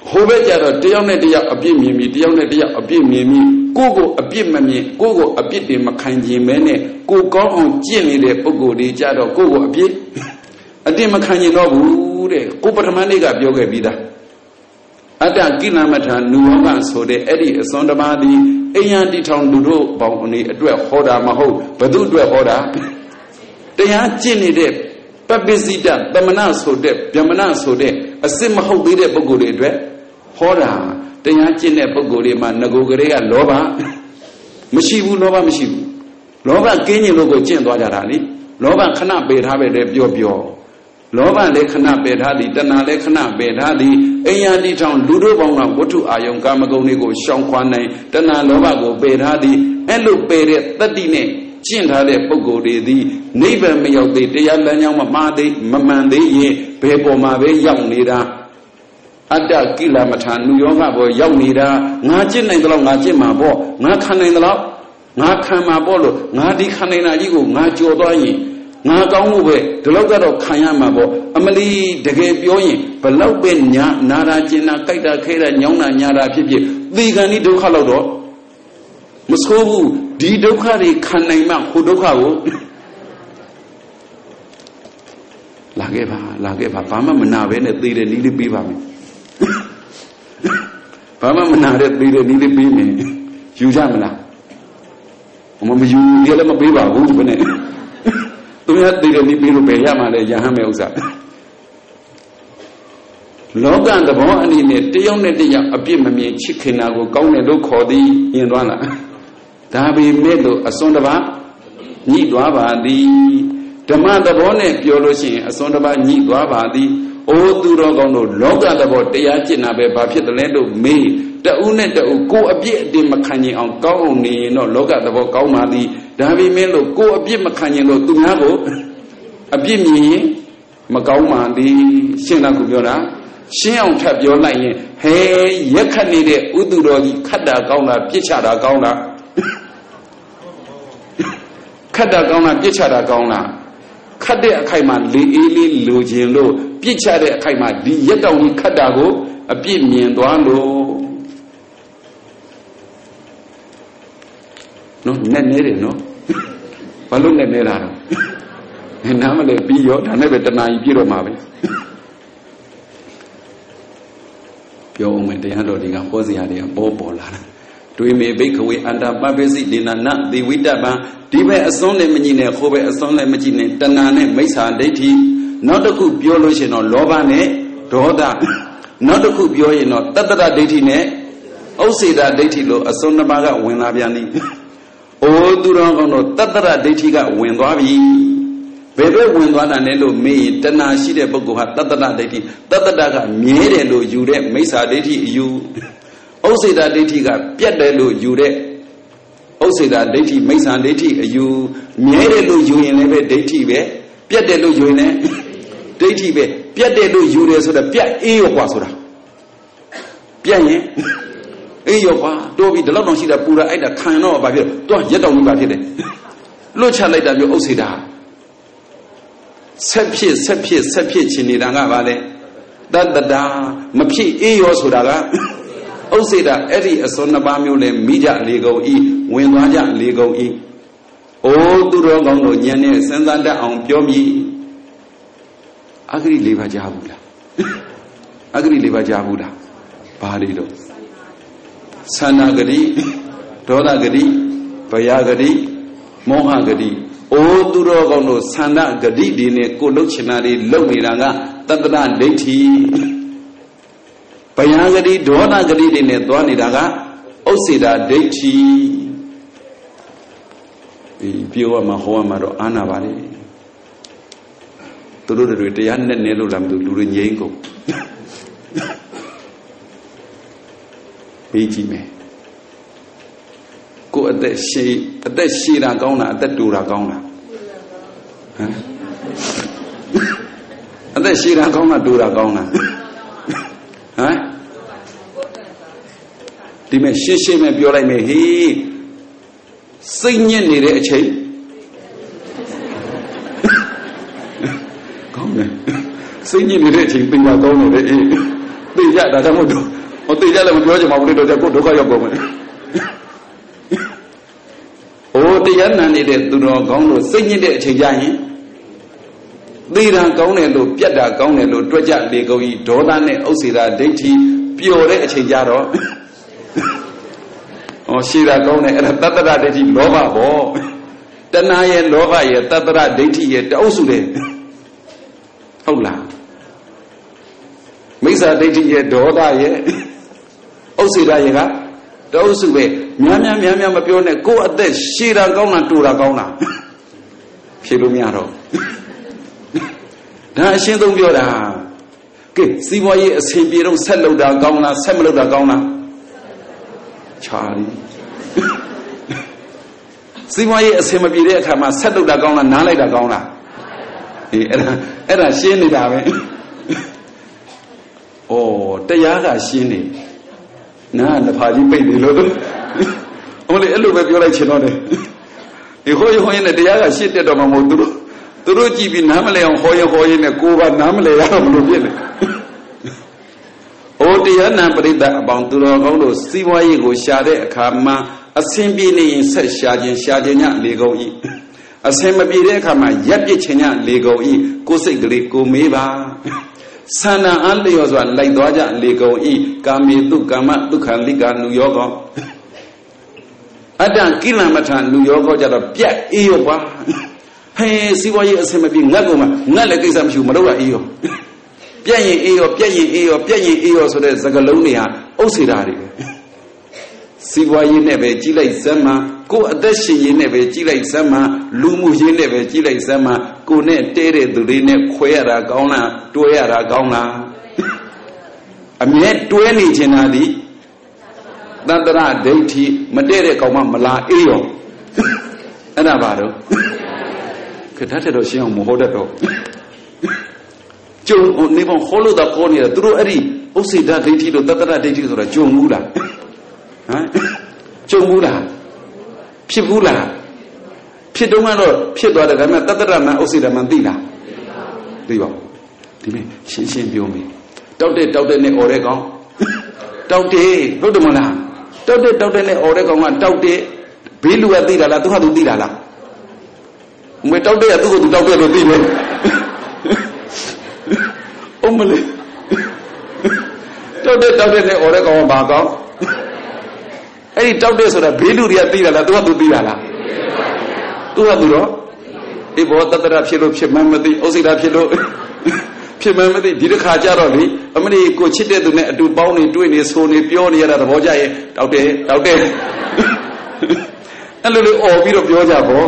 ဟိုဘက်ကျတော့တယောက်နဲ့တယောက်အပြစ်မြင်ပြီးတယောက်နဲ့တယောက်အပြစ်မြင်ပြီးကိုယ့်ကိုအပြစ်မမြင်ကိုယ့်ကိုအပြစ်တွေမခံခြင်းပဲနဲ့ကိုကောင်းအောင်ကျင့်နေတဲ့ပုဂ္ဂိုလ်တွေကြတော့ကိုယ့်ကိုအပြစ်အတင်မခံကျင်တော့ဘူးတဲ့ကိုပထမနေ့ကပြောခဲ့ပြီးသားအတ္တကိလမထာနုယောဂဆိုတဲ့အဲ့ဒီအစွန်တပါးသည်အိယံတိထောင်လူတို့ပေါင်းအနေအတွက်ဟောတာမဟုတ်ဘသူအတွက်ဟောတာတရားကျင့်နေတဲ့ပပ္ပစိတသမဏဆိုတဲ့ဗျမဏဆိုတဲ့အစစ်မဟုတ်သေးတဲ့ပုဂ္ဂိုလ်တွေအတွက်ဟောတာတရားကျင့်တဲ့ပုဂ္ဂိုလ်တွေမှာငကိုကလေးကလောဘမရှိဘူးလောဘမရှိဘူးလောဘကင်းကျင်လို့ကိုကျင့်သွားကြတာလေလောဘခဏပယ်ထားပဲတဲ့ပြောလောဘလည်းခဏပယ်ထားသည်တဏှာလည်းခဏပယ်ထားသည်အိယံတိထောင်လူတို့ပေါင်းကဝတ္ထုအာယုံကာမဂုဏ်တွေကိုရှောင်ခွာနိုင်တဏှာလောဘကိုပယ်ထားသည်အဲ့လိုပယ်တဲ့တတ္တိနဲ့ကျင့်ထားတဲ့ပုဂ္ဂိုလ်တွေသည်နိဗ္ဗာန်မရောက်သေးတရားလမ်းကြောင်းမမှားသေးမမှန်သေးရင်ဘယ်ပေါ်မှာပဲရောက်နေတာအတ္တကိလမထာနုယောဂပေါ်ရောက်နေတာငါကျင့်နိုင်သလောက်ငါကျင့်မှာပေါ့ငါခံနိုင်သလောက်ငါခံမှာပေါ့လို့ငါဒီခံနိုင်တာကြီးကိုငါကြော်သွားရင်ငါကောင်းမှုပဲဒီလောက်ကတော့ခံရမှာပေါ့အမလီတကယ်ပြောရင်ဘလောက်ပဲညာနာတာကျင်တာကြိုက်တာခဲတာညောင်းတာညာတာဖြစ်ဖြစ်သေကံဒီဒုက္ခလောက်တော့မဆိုးဘူးဒီဒုက္ခတွေခံနိုင်မှဟိုဒုက္ခကိုလာခဲ့ပါဘာမှမနာပဲနဲ့သေတယ်နီးလေးပေးပါမယ်ဘာမှမနာတဲ့သေတယ်နီးလေးပေးမယ်ယူကြမလားမယူရလည်းမပေးပါဘူးဘယ်နဲ့သူများသေတယ်နီးပေးလို့ပဲရမှာလေရဟန်းမဲ့ဥစ္စာလောကသဘောအနေနဲ့တယောက်နဲ့တယောက်အပြစ်မမြင်ချစ်ခင်တာကိုကောင်းတယ်လို့ခေါ်သည်မြင်သွားလားဒါပေမဲ့လို့အစွန်းတစ်ပါးညှိသွားပါသည်ဓမ္မသဘောနဲ့ပြောလို့ရှိရင်အစွန်းတစ်ပါးညှိသွားပါသည်အိုးသူတော်ကောင်းတို့လောကသဘောတရားကျင့်တာပဲဘာဖြစ်တယ်လဲလို့မေးတဦးနဲ့တဦးကိုအပြစ်အတင်မခံရင်အောင်ကောင်းအောင်နေရင်တော့လောကသဘောကောင်းပါသည်ဒါပေမဲ့လို့ကိုအပြစ်မခံရင်လို့သူများကိုအပြစ်မြင်ရင်မကောင်းပါသည်ရှင်းလားကိုပြောတာရှင်းအောင်ထပ်ပြောလိုက်ရင်ဟဲရက်ခတ်နေတဲ့ဥသူတော်ကြီးခတ်တာကောင်းလားပြစ်ချတာကောင်းလားခတ်တာကောင်းလားပြစ်ချတာကောင်းလားခတ်တဲ့အခိုက်မှာလေအေးလေးလိုခြင်းလို့ပြစ်ချတဲ့အခိုက်မှာဒီရက်တောင်ကြီးခတ်တာကိုအပြစ်မြင်သွားလို့နော်နဲ့နေတယ်နော်ဘာလို့နဲ့နေလာတော့နားမလဲပြီးရောဒါနဲ့ပဲတဏှာကြီးပြည့်တော့မှာပဲပြောအောင်မယ်တရားတော်တွေကဟောစရာတွေကပေါ်လာတာတွေမေဘိက္ခဝေအန္တပပိစိဒေနနသေဝိတ္တပံဒီဘက်အစွန်းလည်းမကြည့်နဲ့ခိုးဘက်အစွန်းလည်းမကြည့်နဲ့တဏှာနဲ့မိစ္ဆာဒိဋ္ဌိနောက်တစ်ခုပြောလို့ရှိရင်တော့လောဘနဲ့ဒေါသနောက်တစ်ခုပြောရင်တော့တတ္တရဒိဋ္ဌိနဲ့ဥစ္စေတဒိဋ္ဌိလို့အစွန်းတစ်ပါးကဝင်လာပြန်ပြီအိုးသူတော်ကောင်းတို့တတ္တရဒိဋ္ဌိကဝင်သွားပြီဘယ်ဘက်ဝင်သွားတာလဲလို့မေးရင်တဏှာရှိတဲ့ပုဂ္ဂိုလ်ဟာတတ္တရဒိဋ္ဌိတတ္တရကမြဲတယ်လို့ယူတဲ့မိစ္ဆာဒိဋ္ဌိအယူဥစ္စေတဒိဋ္ဌိကပြတ်တယ်လို့ယူတဲ့ဥစ္စေတဒိဋ္ဌိမိစ္ဆာဒိဋ္ဌိအယူမြဲတယ်လို့ယူရင်လည်းပဲဒိဋ္ဌိပဲပြတ်တယ်လို့ယူရင်လည်းဒိဋ္ဌိပဲပြတ်တယ်လို့ယူတယ်ဆိုတော့ပြတ်အေးရောကွာဆိုတာပြတ်ရင်အေးရောကွာတိုးပြီးဒီလောက်တောင်ရှိတာပူတာအဲ့ဒါခံတော့ဘာဖြစ်လဲတော့ရက်တောင်ကြီးဘာဖြစ်လဲလွတ်ချလိုက်တာမျိုးဥစ္စေတဆက်ဖြစ်ချင်နေတာကဘာလဲတတ္တတာမဖြစ်အေးရောဆိုတာကဥစ္စေတအဲ့ဒီအစွန်းနှစ်ပါးမျိုးလဲမိကြလေကုန်ဤဝင်သွားကြလေကုန်ဤအိုးသူတော်ကောင်းတို့ဉာဏ်နဲ့စဉ်းစားတတ်အောင်ပြောမိအဂရိ၄ပါးကြားဘူးလားအဂရိ၄ပါးကြားဘူးလားဘာလေးတော့သန္တာဂတိဒေါသဂတိဗယာဂတိမောဟဂတိအိုးသူတော်ကောင်းတို့သန္တာဂတိဒီနဲ့ကိုလှုပ်ချင်တာတွေလှုပ်နေတာကတတ္တရဒိဋ္ဌိဗယာဂတိဒေါသဂတိတွေနဲ့သွားနေတာကဥစ္စေတဒိဋ္ဌိဒီပြောရမှာဟောရမှာတော့အာနာပါလေသူတို့တွေတရားနဲ့နေလို့လားမသိလူတွေငြိမ်းကုန်ပြီးကြည့်မယ်ကိုအသက်ရှိတာကောင်းလားအသက်တူတာကောင်းလားဟမ်အသက်ရှိတာကောင်းလားတူတာကောင်းလားဟမ်ဒီမဲ့ရှင်းမဲ့ပြောလိုက်မယ်ဟေးစိတ်ညစ်နေတဲ့အချိန်ကောင်းတယ်စိတ်ညစ်နေတဲ့အချိန်ပင်ပါကောင်းတယ်အေးတသိကြဒါကြောင့်မို့ဟိုသိကြလည်းမပြောချင်ပါဘူးလေတော့ကိုဒုက္ခရောက်ကုန်မယ်ဟိုတရားနာနေတဲ့သူတော်ကောင်းတို့စိတ်ညစ်တဲ့အချိန်ကြရင်သေတာကောင်းတယ်လို့ပြတ်တာကောင်းတယ်လို့တွက်ကြလေကုန်ဤဒေါသနဲ့ဥစ္စေတာဒိဋ္ဌိပျော်တဲ့အချိန်ကြတော့ရှိတာကောင်းတယ်အဲ့ဒါတတ္တရဒိဋ္ဌိလောဘပေါ့တဏှာရဲ့လောဘရဲ့တတ္တရဒိဋ္ဌိရဲ့တအုပ်စုတယ်ဟုတ်လားမိစ္ဆာဒိဋ္ဌိရဲ့ဒေါသရဲ့ဥစ္စေတာရဲ့ကတအုပ်စုပဲများမပြောနဲ့ကိုယ်အသက်ရှည်တာကောင်းတာတူတာကောင်းတာဖြေလို့မရတော့ဒါအရှင်းဆုံးပြောတာကဲစီးပွားရေးအဆင်ပြေတော့ဆက်လုပ်တာကောင်းလားဆက်မလုပ်တာကောင်းလားချာလီစီးပွားရေးအဆင်မပြေတဲ့အခါမှာဆက်လုပ်တာကောင်းလားနားလိုက်တာကောင်းလားအေးအဲ့ဒါရှင်းနေတာပဲဩတရားကရှင်းနေနားတစ်ဖာကြီးပိတ်နေလို့ဟိုလေအဲ့လိုပဲပြောလိုက်ချင်တော့တယ်ဒီဟိုရင်နဲ့တရားကရှင်းတက်တော့မှမဟုတ်သူတို့ကြည့်ပြီးနားမလဲအောင်ဟောရင်နဲ့ကိုယ်ကနားမလဲရတော့မလို့ဖြစ်နေဟိုတရားနာပရိသတ်အပေါင်းသူတော်ကောင်းတို့စီးပွားရေးကိုရှာတဲ့အခါမှာအဆင်ပြေနေရင်ဆက်ရှာခြင်းညလေကုန်၏အဆင်မပြေတဲ့အခါမှာရက်ပြစ်ခြင်းညလေကုန်၏ကိုယ်စိတ်ကလေးကိုမေးပါသန္တာအားလျော်စွာလိုက်သွားကြလေကုန်၏ကာမေတုကာမဒုက္ခလိကာနုယောကောအတ္တကိလမထနုယောကောကြတော့ပြတ်အေးရောပါဟဲ့စီးပွားရေးအဆင်မပြေငတ်ကုန်မှာငတ်လည်းကိစ္စမရှိဘူးမလုပ်ရအေးရောပြက်ရင်အေးရောပြက်ရင်အေးရောဆိုတဲ့စကားလုံးတွေဟာဥစ္စေတာတွေစီးပွားရေးနဲ့ပဲကြီးလိုက်စမ်းမှာကိုယ်အသက်ရှင်ရေးနဲ့ပဲကြီးလိုက်စမ်းမှာလူမှုရေးနဲ့ပဲကြီးလိုက်စမ်းမှာကိုယ်နဲ့တဲတဲ့သူတွေနဲ့ခွဲရတာကောင်းလားတွဲရတာကောင်းလားအမြဲတွဲနေချင်တာဒီတတ္တရဒိဋ္ဌိမတည့်တဲ့ကောင်မှမလားအေးရောအဲ့ဒါပါတော့ခက်တဲ့တော့ရှင်းအောင်မဟုတ်တော့ကျုံနေပေါင်းဟောလို့တော့ခေါ်နေတာသူတို့အဲ့ဒီဥစ္စေတဒိဋ္ဌိတို့တတ္တရဒိဋ္ဌိဆိုတာကျုံဘူးလားဟမ်ကျုံဘူးလားဖြစ်ဘူးလားဖြစ်တော့ကတော့ဖြစ်သွားတယ်ဒါပေမဲ့တတ္တရမှဥစ္စေတမှသိလားသိပါဘူးဒီမဲ့ရှင်းပြောမယ်တောက်တဲ့နဲ့អော်တဲ့ကောင်တောက်တယ်ဟုတ်တယ်မလားတောက်တဲ့နဲ့អော်တဲ့ကောင်ကတောက်တယ်ဘေးလူကသိတာလားသူကသူသိတာလားမတောက်တဲ့ကသူ့ကိုသူတောက်တယ်လို့သိတယ်အမလေးတောက်တဲ့နဲ့អော်တဲ့ကောင်ကဘာကောင်အဲ့ဒီတောက်တဲ့ဆိုတာဘေးလူတွေကသိတာလားသူကသူသိတာလားသူကသူတော့အေးဘောတတ္တရဖြစ်လို့ဖြစ်မှန်းမသိဥစ္စေတာဖြစ်လို့ဖြစ်မှန်းမသိဒီတစ်ခါကျတော့လေအမလေးကိုချစ်တဲ့သူနဲ့အတူပေါင်းနေတွေ့နေဆိုနေပြောနေရတာသဘောကျရဲ့တောက်တယ်အဲ့လိုအော်ပြီးတော့ပြောကြပေါ့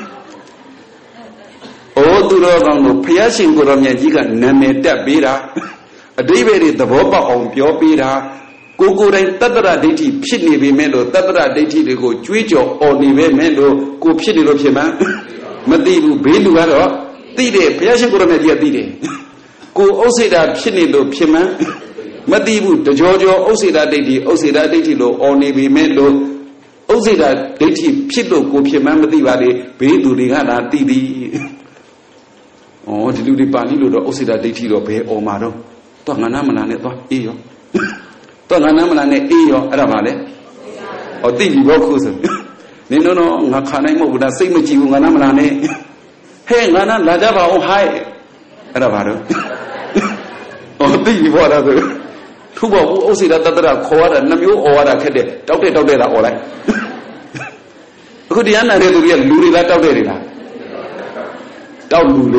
အိုးသူတော်ကောင်းတို့ဘုရားရှင်ကိုရောမြတ်ကြီးကနာမည်တက်ပေးတာအတိပ္ပယ်တွေသဘောပေါက်အောင်ပြောပေးတာကိုယ်တိုင်တတ္တရဒိဋ္ဌိဖြစ်နေပေမဲ့လို့တတ္တရဒိဋ္ဌိတွေကိုကြွေးကြော်អော်နေပေမဲ့လို့ကိုဖြစ်နေလို့ဖြစ်မှန်းမသိဘူးဘေးလူကတော့သိတယ်ဘုရားရှင်ကိုရောမြတ်ကြီးကသိတယ်ကိုဥစ္စေတာဖြစ်နေလို့ဖြစ်မှန်းမသိဘူးတကြောကြောဥစ္စေတာဒိဋ္ဌိလို့អော်နေပေမဲ့လို့ဥစ္စေတာဒိဋ္ဌိဖြစ်လို့ကိုဖြစ်မှန်းမသိပါလေဘေးသူတွေကသာသိသည်ဩဒီလူတွေပါဠိလိုတော့ဥစ္စေတာဒိဋ္ဌိတော့ဘယ်អော်မှာတော့သွားငါနာမနာနဲ့သွားအေးရောသွားငါနာမနာနဲ့အေးရောအဲ့ဒါပါလေဟောသိပြီဘောခုဆိုနင်တို့ငါခါနိုင်မဟုတ်ဘူးဒါစိတ်မကြည့်ဘူးငါနာမနာနဲ့ဟဲ့ငါနာလာကြပါအောင်ဟိုင်းအဲ့ဒါပါတော့ဟောသိပြီဘောဒါဆိုထူပေါ့ဘူးဥစ္စေတာတတ္တရခေါ်ရတာနှမျိုးអော်ရတာခက်တယ်တောက်တဲ့တာអော်လိုက်အခုတရားနာတဲ့သူတွေကလူတွေလားတောက်တဲ့တွေလားတောက်လူလေ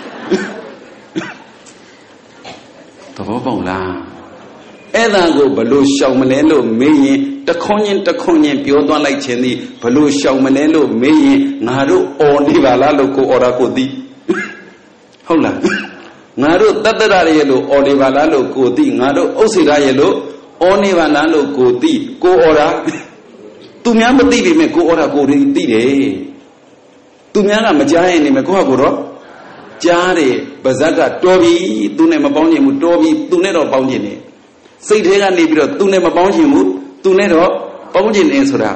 သဘောပေါက်လားအဲ့ဒါကိုဘလို့ရှောင်မလဲလို့မေးရင်တခွန်းချင်းပြောသွားလိုက်ခြင်းသည်ဘလို့ရှောင်မလဲလို့မေးရင်ငါတို့អော်နေပါလားလို့ကိုអော်တာကိုသိဟုတ်လားငါတို့တတ္တရရဲ့လို့អော်နေပါလားလို့ကိုသိငါတို့ဥစ္စေရရဲ့လို့អော်နေပါလားလို့ကိုသိကိုអော်တာသူများမသိပေမဲ့ကိုអော်တာကိုသိတယ်သူများကမကြားရင်နေမယ်ကိုယ့်ဟာကိုတော့ကြားတယ်ပါဇက်ကတော်ပြီသူနဲ့မပေါင်းချင်ဘူးတော်ပြီသူနဲ့တော့ပေါင်းချင်တယ်စိတ်ထဲကနေပြီးတော့သူနဲ့မပေါင်းချင်ဘူးသူနဲ့တော့ပေါင်းချင်တယ်ဆိုတာ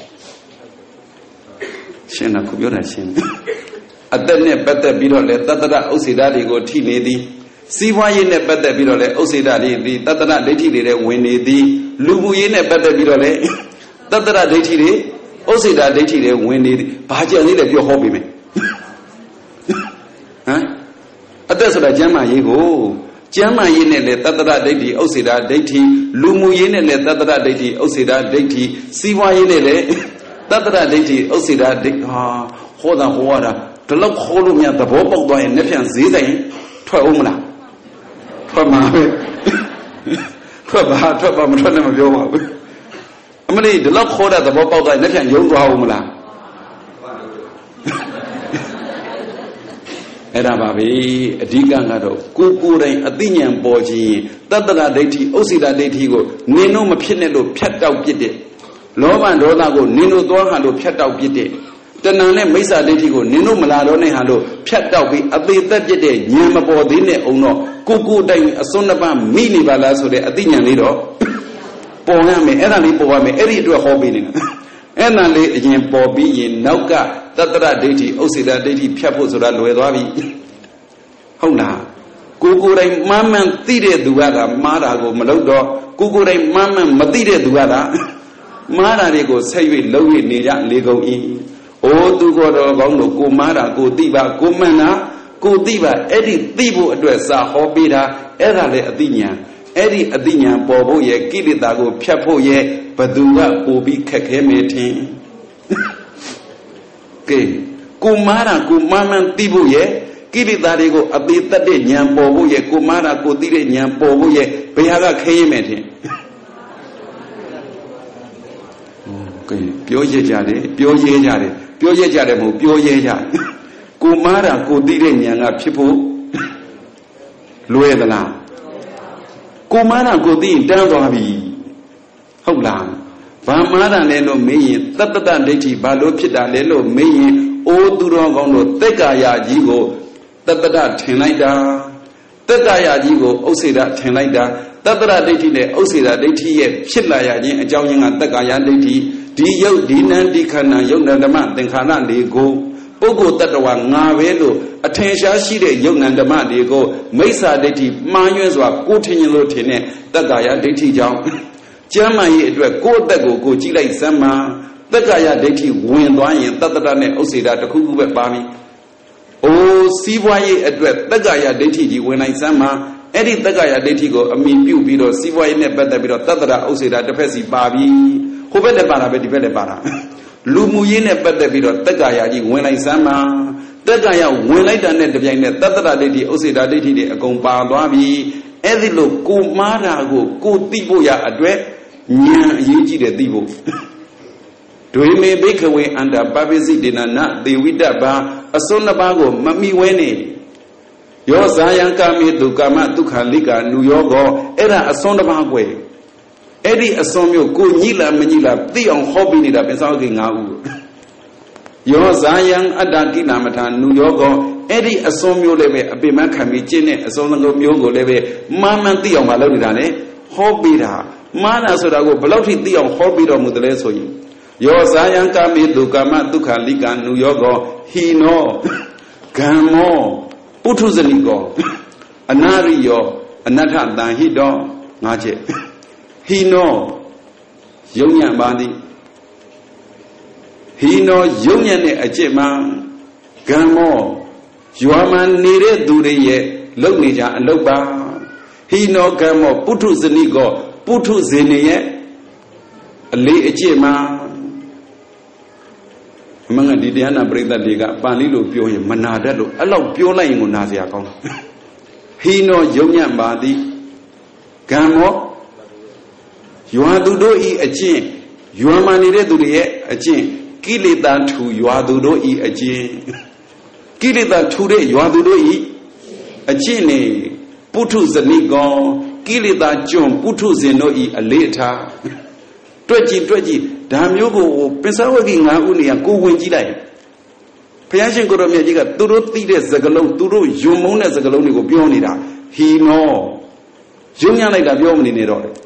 ရှင်းတာခုပြောတာရှင်းအသက်နဲ့ပတ်သက်ပြီးတော့လေတတ္တရဥစ္စေတတွေကိုထိနေသည် Siwaye ne better birole, Osida, the Tatana Deti, Winnie, the Lubuye ne better birole, Tatara Deti, Osida Deti, Winnie, Paja needed your hobby me. That's what I Jama Yego. Jama Yene, Tatara Deti, Osida Deti, Lumu Yene, Tatara Deti, Osida Deti, Siwaye, Tatara Deti, Osida Deti, hold on water. To look hold me at the Bobo by Nephian Zizay, Twomla. Twama, Twama, of your. I mean, the lock hold at the Bobo by Nephian Yomla. Erababi, a digangado, Kukure, Athenian Boji, Tatara Deti, Osida Detigo, Nino Mapinello, Piat out Pite, Lova and Rodago, Nino Dorhando, Piat out Pite. Tanane Mesa Detigo, Nino Maladone Halo, Piat out be a bit that day, Yamabo Dine Ono, Kuku Day, a sonaba, Mini Balas, the Athenian Lido, Poame, Enali Poame, Eri to a hobby. Enali, Yen Bobby, in Nauka. Tatara Deti, Osida Deti, Piapos or Luedavi. Hona. Kukure Mamma Tire Duada, Marago, Malodo, Kukure Mamma Matire Duada, Mararego, Savi, Lowy, Nija, Lego E. O Dugo, Gondo, Kumara, Go Diva, Kumana, Go Diva, Eddie Tibu address, Hobida, Erale Adinia, Eddie Adinia, Bobo, ye, Kilitago, Piapo, ye, Padua, Obi, Kakemeti. Kumara, Kumaman Tibuye, Kilitarigo, a bit that day, Yamboye, Kumara, Kutire, Yamboye, Peyaga Kayemeti. Pioye Jade, Pioye Jade, Pioye Jademo, Pioye Jade. Kumara, Kutire, Yanga, people, Luedala. Kumara, Kutin, Dandovi. Hola. Vamara Lelo May, Tata Deti, Balopita Lelo May, O Durangono, Tekaya Jigo, Tata Tenaida, Tekaya Jigo, Osida Tenaida, Tata Deti, Osida Deti, Chilaya, and Jowing and Tekaya Deti, Dio, Dinan, Dikana, Yonandama, Denkana, they go, Pogo Tatawa, Navelo, Attention, Shide, Yonandama, they go, Mesa Deti, Mayans were Putin Lotine, Tekaya Deti Jow. Jama ye to go that go Gila Sama, the Gaya Deti, Win Lion, Tatane, Osida, the Kuku Bami. Oh, see why ye address the Gaya Deti when I Sama, Eddie the Gaya Deti go, I mean, you beat or see why never the bit of Tata, Osida, the Pesi Babi, who better para, better para. Lumuyine better bit of the Gaya when I Sama, the Gaya when I done the Pianet, Tata Deti, Osida Deti, a compound Babi, Eddie look, Kumara go, Tiboya address. Nya Yiji the Divo. Do we may make away under Babizi Dinana, the Widaba, a Sonabago, Mami Wene. Your Zayan Kami to Kama to Kalika, New York, Era a Sonabagwe. Eddie Asomio, Kunila Manila, the on hobby nida Pesaging out. Your Zayan Adaki Namatan, New York, Eddie Asomio leve, a Bimakami Chine, a Sonago Myogo leve, Mamma Dio Malodane, Hobbida. Mana so that go bloody the on hobby of Mudaleso. Your Zayan Kami to Kama to Kalika, New York, he no Gamo, Putuzanigo, Anario, Anata than he do, Naje. He no Union Bandi. He no Union Ajema, Gamo, Yuaman needed do the ye, Lognija and Loba. He no Gamo, Putuzanigo. Putu Zene, a lay a chema among a Diana break the Liga, Panilo Pio, Manadalo, allow Pio Line on Nazia. He no Yonya Badi Gamo, you are to do a chin, you are manire to the a chin, kill it that too, you are to do a chin, kill it that today, you are to do a chin, Putu Zanigo. Kilida John Putu Zeno a later. Twenty, damn you go, Pensawagi Naguni and go when Jilai. Piashin Goromiaga, Turo Tides, the Galon, Turo, Jumona, the Galonigo Bionida. He no. Junia like a Bionid.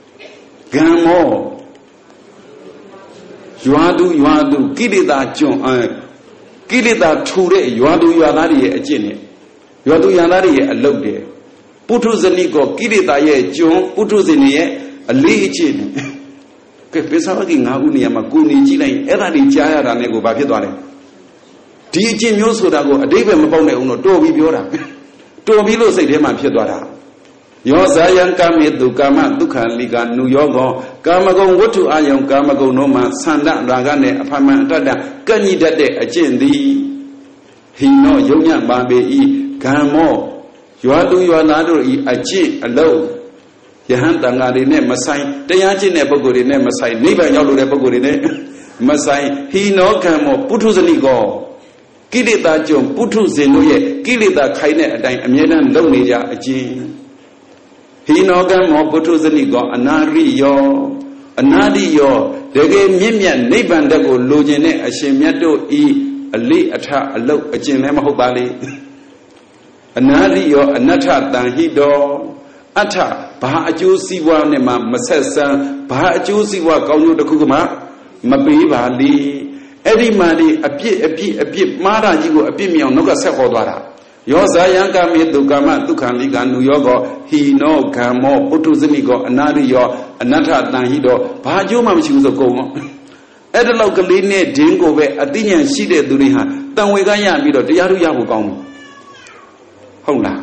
Gamo. You are do, Kilida John, Kilida Ture, you are do Yanari a genie. You are do Yanari a low day. ပုထုဇဏိကောကိလေသာရဲ့ကျွန်းပုထုဇဉ်ရဲ့အလေးအကျင့်ကဲပိဿဝဂီ9ခုနေရာမှာကိုနေကြည့်လိုက်အဲ့ဒါတွေကြားရတာနဲ့ကိုဘာဖြစ်သွားလဲဒီအကျင့်မျိုးဆိုတာကိုအတိတ်ပဲမပေါက်နိုင်အောင်တော့တော်ပြီးပြောတာတော်ပြီးလို့စိတ်ထဲမှာဖြစ်သွားတာယောဇာယံကာမေတုကာမဒုက္ခလိကာနုယောကောကာမဂုဏ်ဝတ္ထုအာယုံကာမဂုဏ်တို့မှာဆန္ဒရာဂနဲ့အဖမှန်အတ္တကန့်ညိတတ်တဲ့အကျင့်သည်ဟိနောယုံညပါပေဤဂံမောရွာသူရွာသားတို့ဤအကျင့်အလုံးယဟန်တန်ဃာတွေနဲ့မဆိုင်တရားကျင့်တဲ့ပုဂ္ဂိုလ်တွေနဲ့မဆိုင်နိဗ္ဗာန်ရောက်လို့တဲ့ပုဂ္ဂိုလ်တွေနဲ့မဆိုင်ဟိနောဂံမောပုထုဇဏိကောကိလေသာကြုံပုထုဇဉ်တို့ရဲ့ကိလေသာခိုင်းတဲ့အတိုင်းအမြဲတမ်းလုပ်နေကြအကျင့်ဟိနောကံမောပုထုဇဏိကောအနာရိယောအနာတိယောတကယ်မြင့်မြတ်နိဗ္ဗာန်တက်ကိုလိုချင်တဲ့အရှင်မြတ်တို့ဤအလေးအထအလုတ်အကျင့်လည်းမဟုတ်ပါလေအနာရိယောအနတ္ထတန်ဟိတောအထဘာအကျိုးစီးပွားနဲ့မှမဆက်ဆံဘာအကျိုးစီးပွားကောင်းကျိုးတစ်ခုမှမပေးပါလေအဲ့ဒီမှာဒီအပြစ်မှားတာကြီးကိုအပြစ်မြောင်နောက်ကဆက်ခေါ်သွားတာယောဇာယံကာမေတုကာမဒုက္ခလိကာနုယောကောဟိနောဂံမောပုထုဇဏိကောအနာရိယောအနတ္ထတန်ဟိတောဘာအကျိုးမှမရှိဘူးဆိုကုန်တော့အဲ့ဒါလောက်ကလေးနဲ့ဒင်းကိုပဲအသိဉာဏ်ရှိတဲ့သူတွေဟာတန်ဝေကရပြီးတော့တရားထုရဖို့ကောင်းပြီဟုတ်လား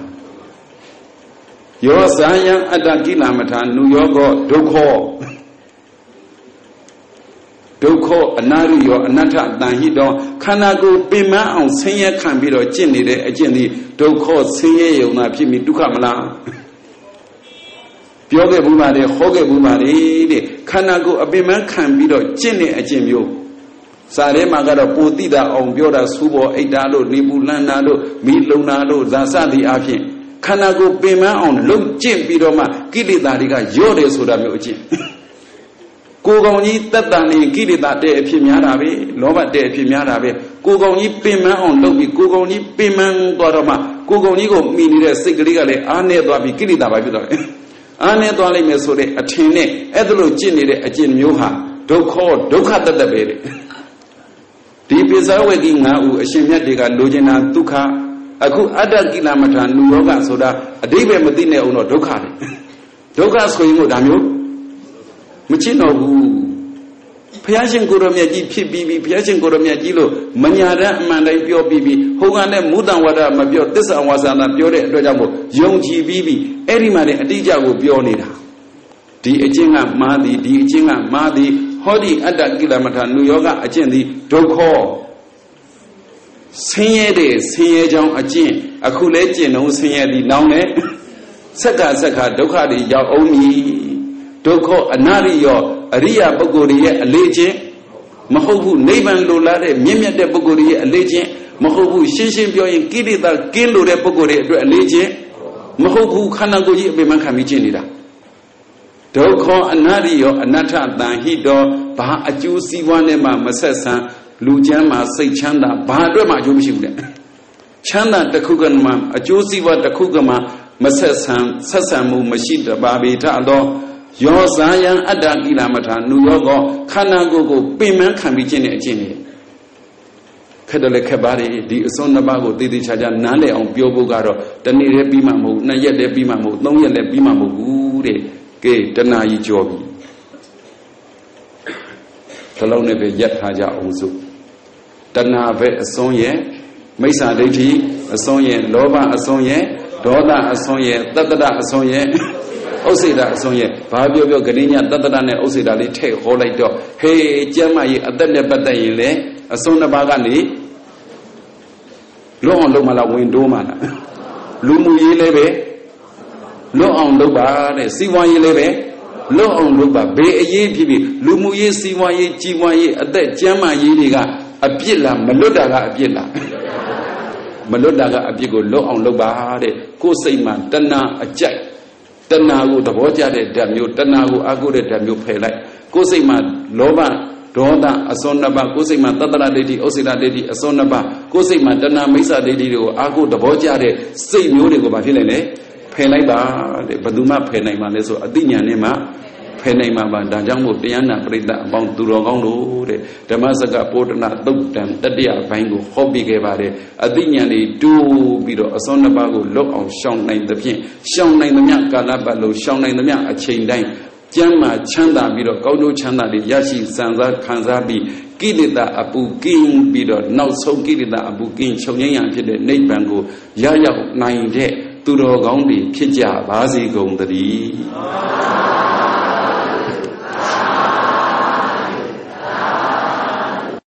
ယောဇာယံအတ္တကိလမထာနုယောကောဒုက္ခဒုက္ခအနာရိယောအနတ္ထတန်ဟိတောခန္ဓာကိုယ်ပင်မအောင်ဆင်းရဲခံပြီးတော့ကျင့်နေတဲ့အကျင့်ဒီဒုက္ခဆင်းရဲယုံနာဖြစ်ပြီးဒုက္ခမလားပြောခဲ့ဘူးပါလေဟောခဲ့ဘူးပါလေတဲ့ခန္ဓာကိုယ်အပင်မခံပြီးတော့ကျင့်တဲ့အကျင့်မျိုးစာထဲမှာကတော့ပိုတိတာအောင်ပြောတာစူးပေါ်အိတ်တာလို့နေပူလန်းတာလို့မိလုံတာလို့ဇာစသည်အဖြစ်ခန္ဓာကိုယ်ပင်မအောင်လုံကျင့်ပြီးတော့မှကိလေသာတွေကရော့တယ်ဆိုတာမျိုးအကျင့်ကိုယ်ကောင်ကြီးတက်တန်နေကိလေသာတဲ့အဖြစ်များတာပဲလောဘတဲ့အဖြစ်များတာပဲကိုယ်ကောင်ကြီးပင်မအောင်လုပ်ပြီးကိုယ်ကောင်ကြီးပင်မသွားတော့မှကိုယ်ကောင်ကြီးကိုမိနေတဲ့စိတ်ကလေးကလည်းအားနေသွားပြီးကိလေသာပဲဖြစ်သွားတယ်အားနေသွားလိမ့်မယ်ဆိုတဲ့အထင်နဲ့အဲ့ဒါလို့ကျင့်နေတဲ့အကျင့်မျိုးဟာဒုက္ခတတ်ပဲတဲ့ဒီပိဿဝဂီ9ဦးအရှင်မြတ်တွေကလိုချင်တာဒုက္ခအခုအတ္တကိလမထာနုယောဂဆိုတာအတိပ္ပယ်မသိနဲ့အောင်တော့ဒုက္ခတယ်ဒုက္ခဆိုရင်ကိုဒါမျိုးမချစ်တော့ဘူးဘုရားရှင်ကိုရမြတ်ကြီးဖြစ်ပြီးဘုရားရှင်ကိုရမြတ်ကြီးလို့မညာတဲ့အမှန်တိုင်းပြောပြီးဟိုကနဲ့မူတံဝါဒမပြောသစ္စာဝါစာနာပြောတဲ့အတွက်ကြောင့်မို့ယုံကြည်ပြီးအဲ့ဒီမှာလည်းအတိအကျကိုပြောနေတာဒီအကျင့်ကမှားသည်ဒီအကျင့်ကမှားသည်ဟောဒီအတ္တကိလမထာနုယောဂအကျင့်သည်ဒုက္ခဆင်းရဲတဲ့ဆင်းရဲကြောင်းအကျင့်အခုလဲကျင့်တော့ဆင်းရဲသည်နောင်နဲ့ဆက်ကဒုက္ခတွေရောက်အောင်မည်ဒုက္ခအနာရိယောအရိယပုဂ္ဂိုလ်ရဲ့အလေးချင်းမဟုတ်ဘူးနိဗ္ဗာန်လိုလားတဲ့မြင့်မြတ်တဲ့ပုဂ္ဂိုလ်ရဲ့အလေးချင်းမဟုတ်ဘူးရှင်းပြောရင်ကိလေသာကင်းလို့တဲ့ပုဂ္ဂိုလ်ရဲ့အတွက်အလေးချင်းမဟုတ်ဘူးခန္ဓာကိုယ်ကြီးအပင်မခံပြီးကျင့်နေတာဒုက္ခအနာရိယောအနတ္ထတန်ဟိတောဘာအကျိုးစီးပွားနဲ့မှမဆက်ဆံလူချမ်းမှာစိတ်ချမ်းသာဘာအတွက်မှအကျိုးမရှိဘူးတဲ့ချမ်းသာတစ်ခုကမှအကျိုးစီးပွားတစ်ခုကမှမဆက်ဆံမှုမရှိတပါပေထတော့ယောဇာယံအတ္တကိလမထာနုယောကောခန္ဓာကိုယ်ကိုပင်မခံပြီးခြင်းနဲ့အကျင့်နဲ့ခက်တယ်လည်းခက်ပါတယ်ဒီအစွန်းနှစ်ပါးကိုတည်တည်ချာချာနားလည်အောင်ပြောဖို့ကတော့တနေ့တည်းပြီးမှမဟုတ်2ရက်တည်းပြီးမှမဟုတ်3ရက်လည်းပြီးမှမဟုတ်ဘူးတဲ့ကဲတဏှာကြီးကြောပြီဒီလောက်နဲ့ပဲရက်ထားကြအောင်စို့တဏှာပဲအစွန်းရဲ့မိစ္ဆာဒိဋ္ဌိအစွန်းရဲ့လောဘအစွန်းရဲ့ဒေါသအစွန်းရဲ့တတ္တအစွန်းရဲ့ဥစ္စေတာအစွန်းရဲ့ဘာပြောဂရိညာတတ္တနဲ့ဥစ္စေတာလေးထည့်ဟောလိုက်တော့ဟေးကျမ်းမကြီးအသက်နဲ့ပတ်သက်ရင်လေအစွန်းတစ်ပါးကနေလွတ်အောင်လုပ်မှလားဝင်တိုးမှလားလူမှုရေးလည်းပဲလွတ်အောင်လုပ်ပါတဲ့စီးပွားရေးလည်းပဲလွတ်အောင်လုပ်ပါဘေးအရေးဖြစ်ပြီးလူမှုရေးစီးပွားရေးကြီးပွားရေးအသက်ကျမ်းမာရေးတွေကအပြစ်လားမလွတ်တာကအပြစ်လားမလွတ်တာကအပြစ်ကိုလွတ်အောင်လုပ်ပါတဲ့ကိုယ်စိတ်မှာတဏှာအကြိုက်တဏှာကိုသဘောကျတဲ့ဓာတ်မျိုးတဏှာကိုအာကိုတဲ့ဓာတ်မျိုးဖယ်လိုက်ကိုယ်စိတ်မှာလောဘဒေါသအစွန်းနှစ်ပါးကိုယ်စိတ်မှာတတ္တရဒိဋ္ဌိဥစ္စေတဒိဋ္ဌိအစွန်းနှစ်ပါးကိုယ်စိတ်မှာတဏှာမိစ္ဆာဒိဋ္ဌိတွေကိုအာကိုသဘောကျတဲ့စိတ်မျိုးတွေကိုဘာဖြစ်လဲဖယ်လိုက်ပါတဲ့ဘယ်သူမှဖယ်နိုင်မှာလဲဆိုအသိဉာဏ်နဲ့မှဖဖယ်နိုင်မှာပါဒါကြောင့်မို့တရားနာပရိသတ်အပေါင်းသူတော်ကောင်းတို့တဲ့ဓမ္မစကပိုဒနာသုတ်တံတတိယဘိုင်းကိုဟောပြခဲ့ပါတယ်အသိဉာဏ်တွေတိုးပြီးတော့အစွမ်းနှစ်ပါးကိုလွတ်အောင်ရှောင်နိုင်သဖြင့်ရှောင်နိုင်သမျှကာလပတ်လုံးရှောင်နိုင်သမျှအချိန်တိုင်းကျမ်းမာချမ်းသာပြီးတော့ကောင်းကျိုးချမ်းသာတွေရရှိစံစားခံစားပြီးကိလေသာအပူကင်းပြီးတော့နောက်ဆုံးကိလေသာအပူကင်းချုပ်ငြိမ်းရန်ဖြစ်တဲ့နိဗ္ဗာန်ကိုရရောက်နိုင်တဲ့သူတော်ကောင်းတွေဖြစ်ကြပါစေကုန်သတည်း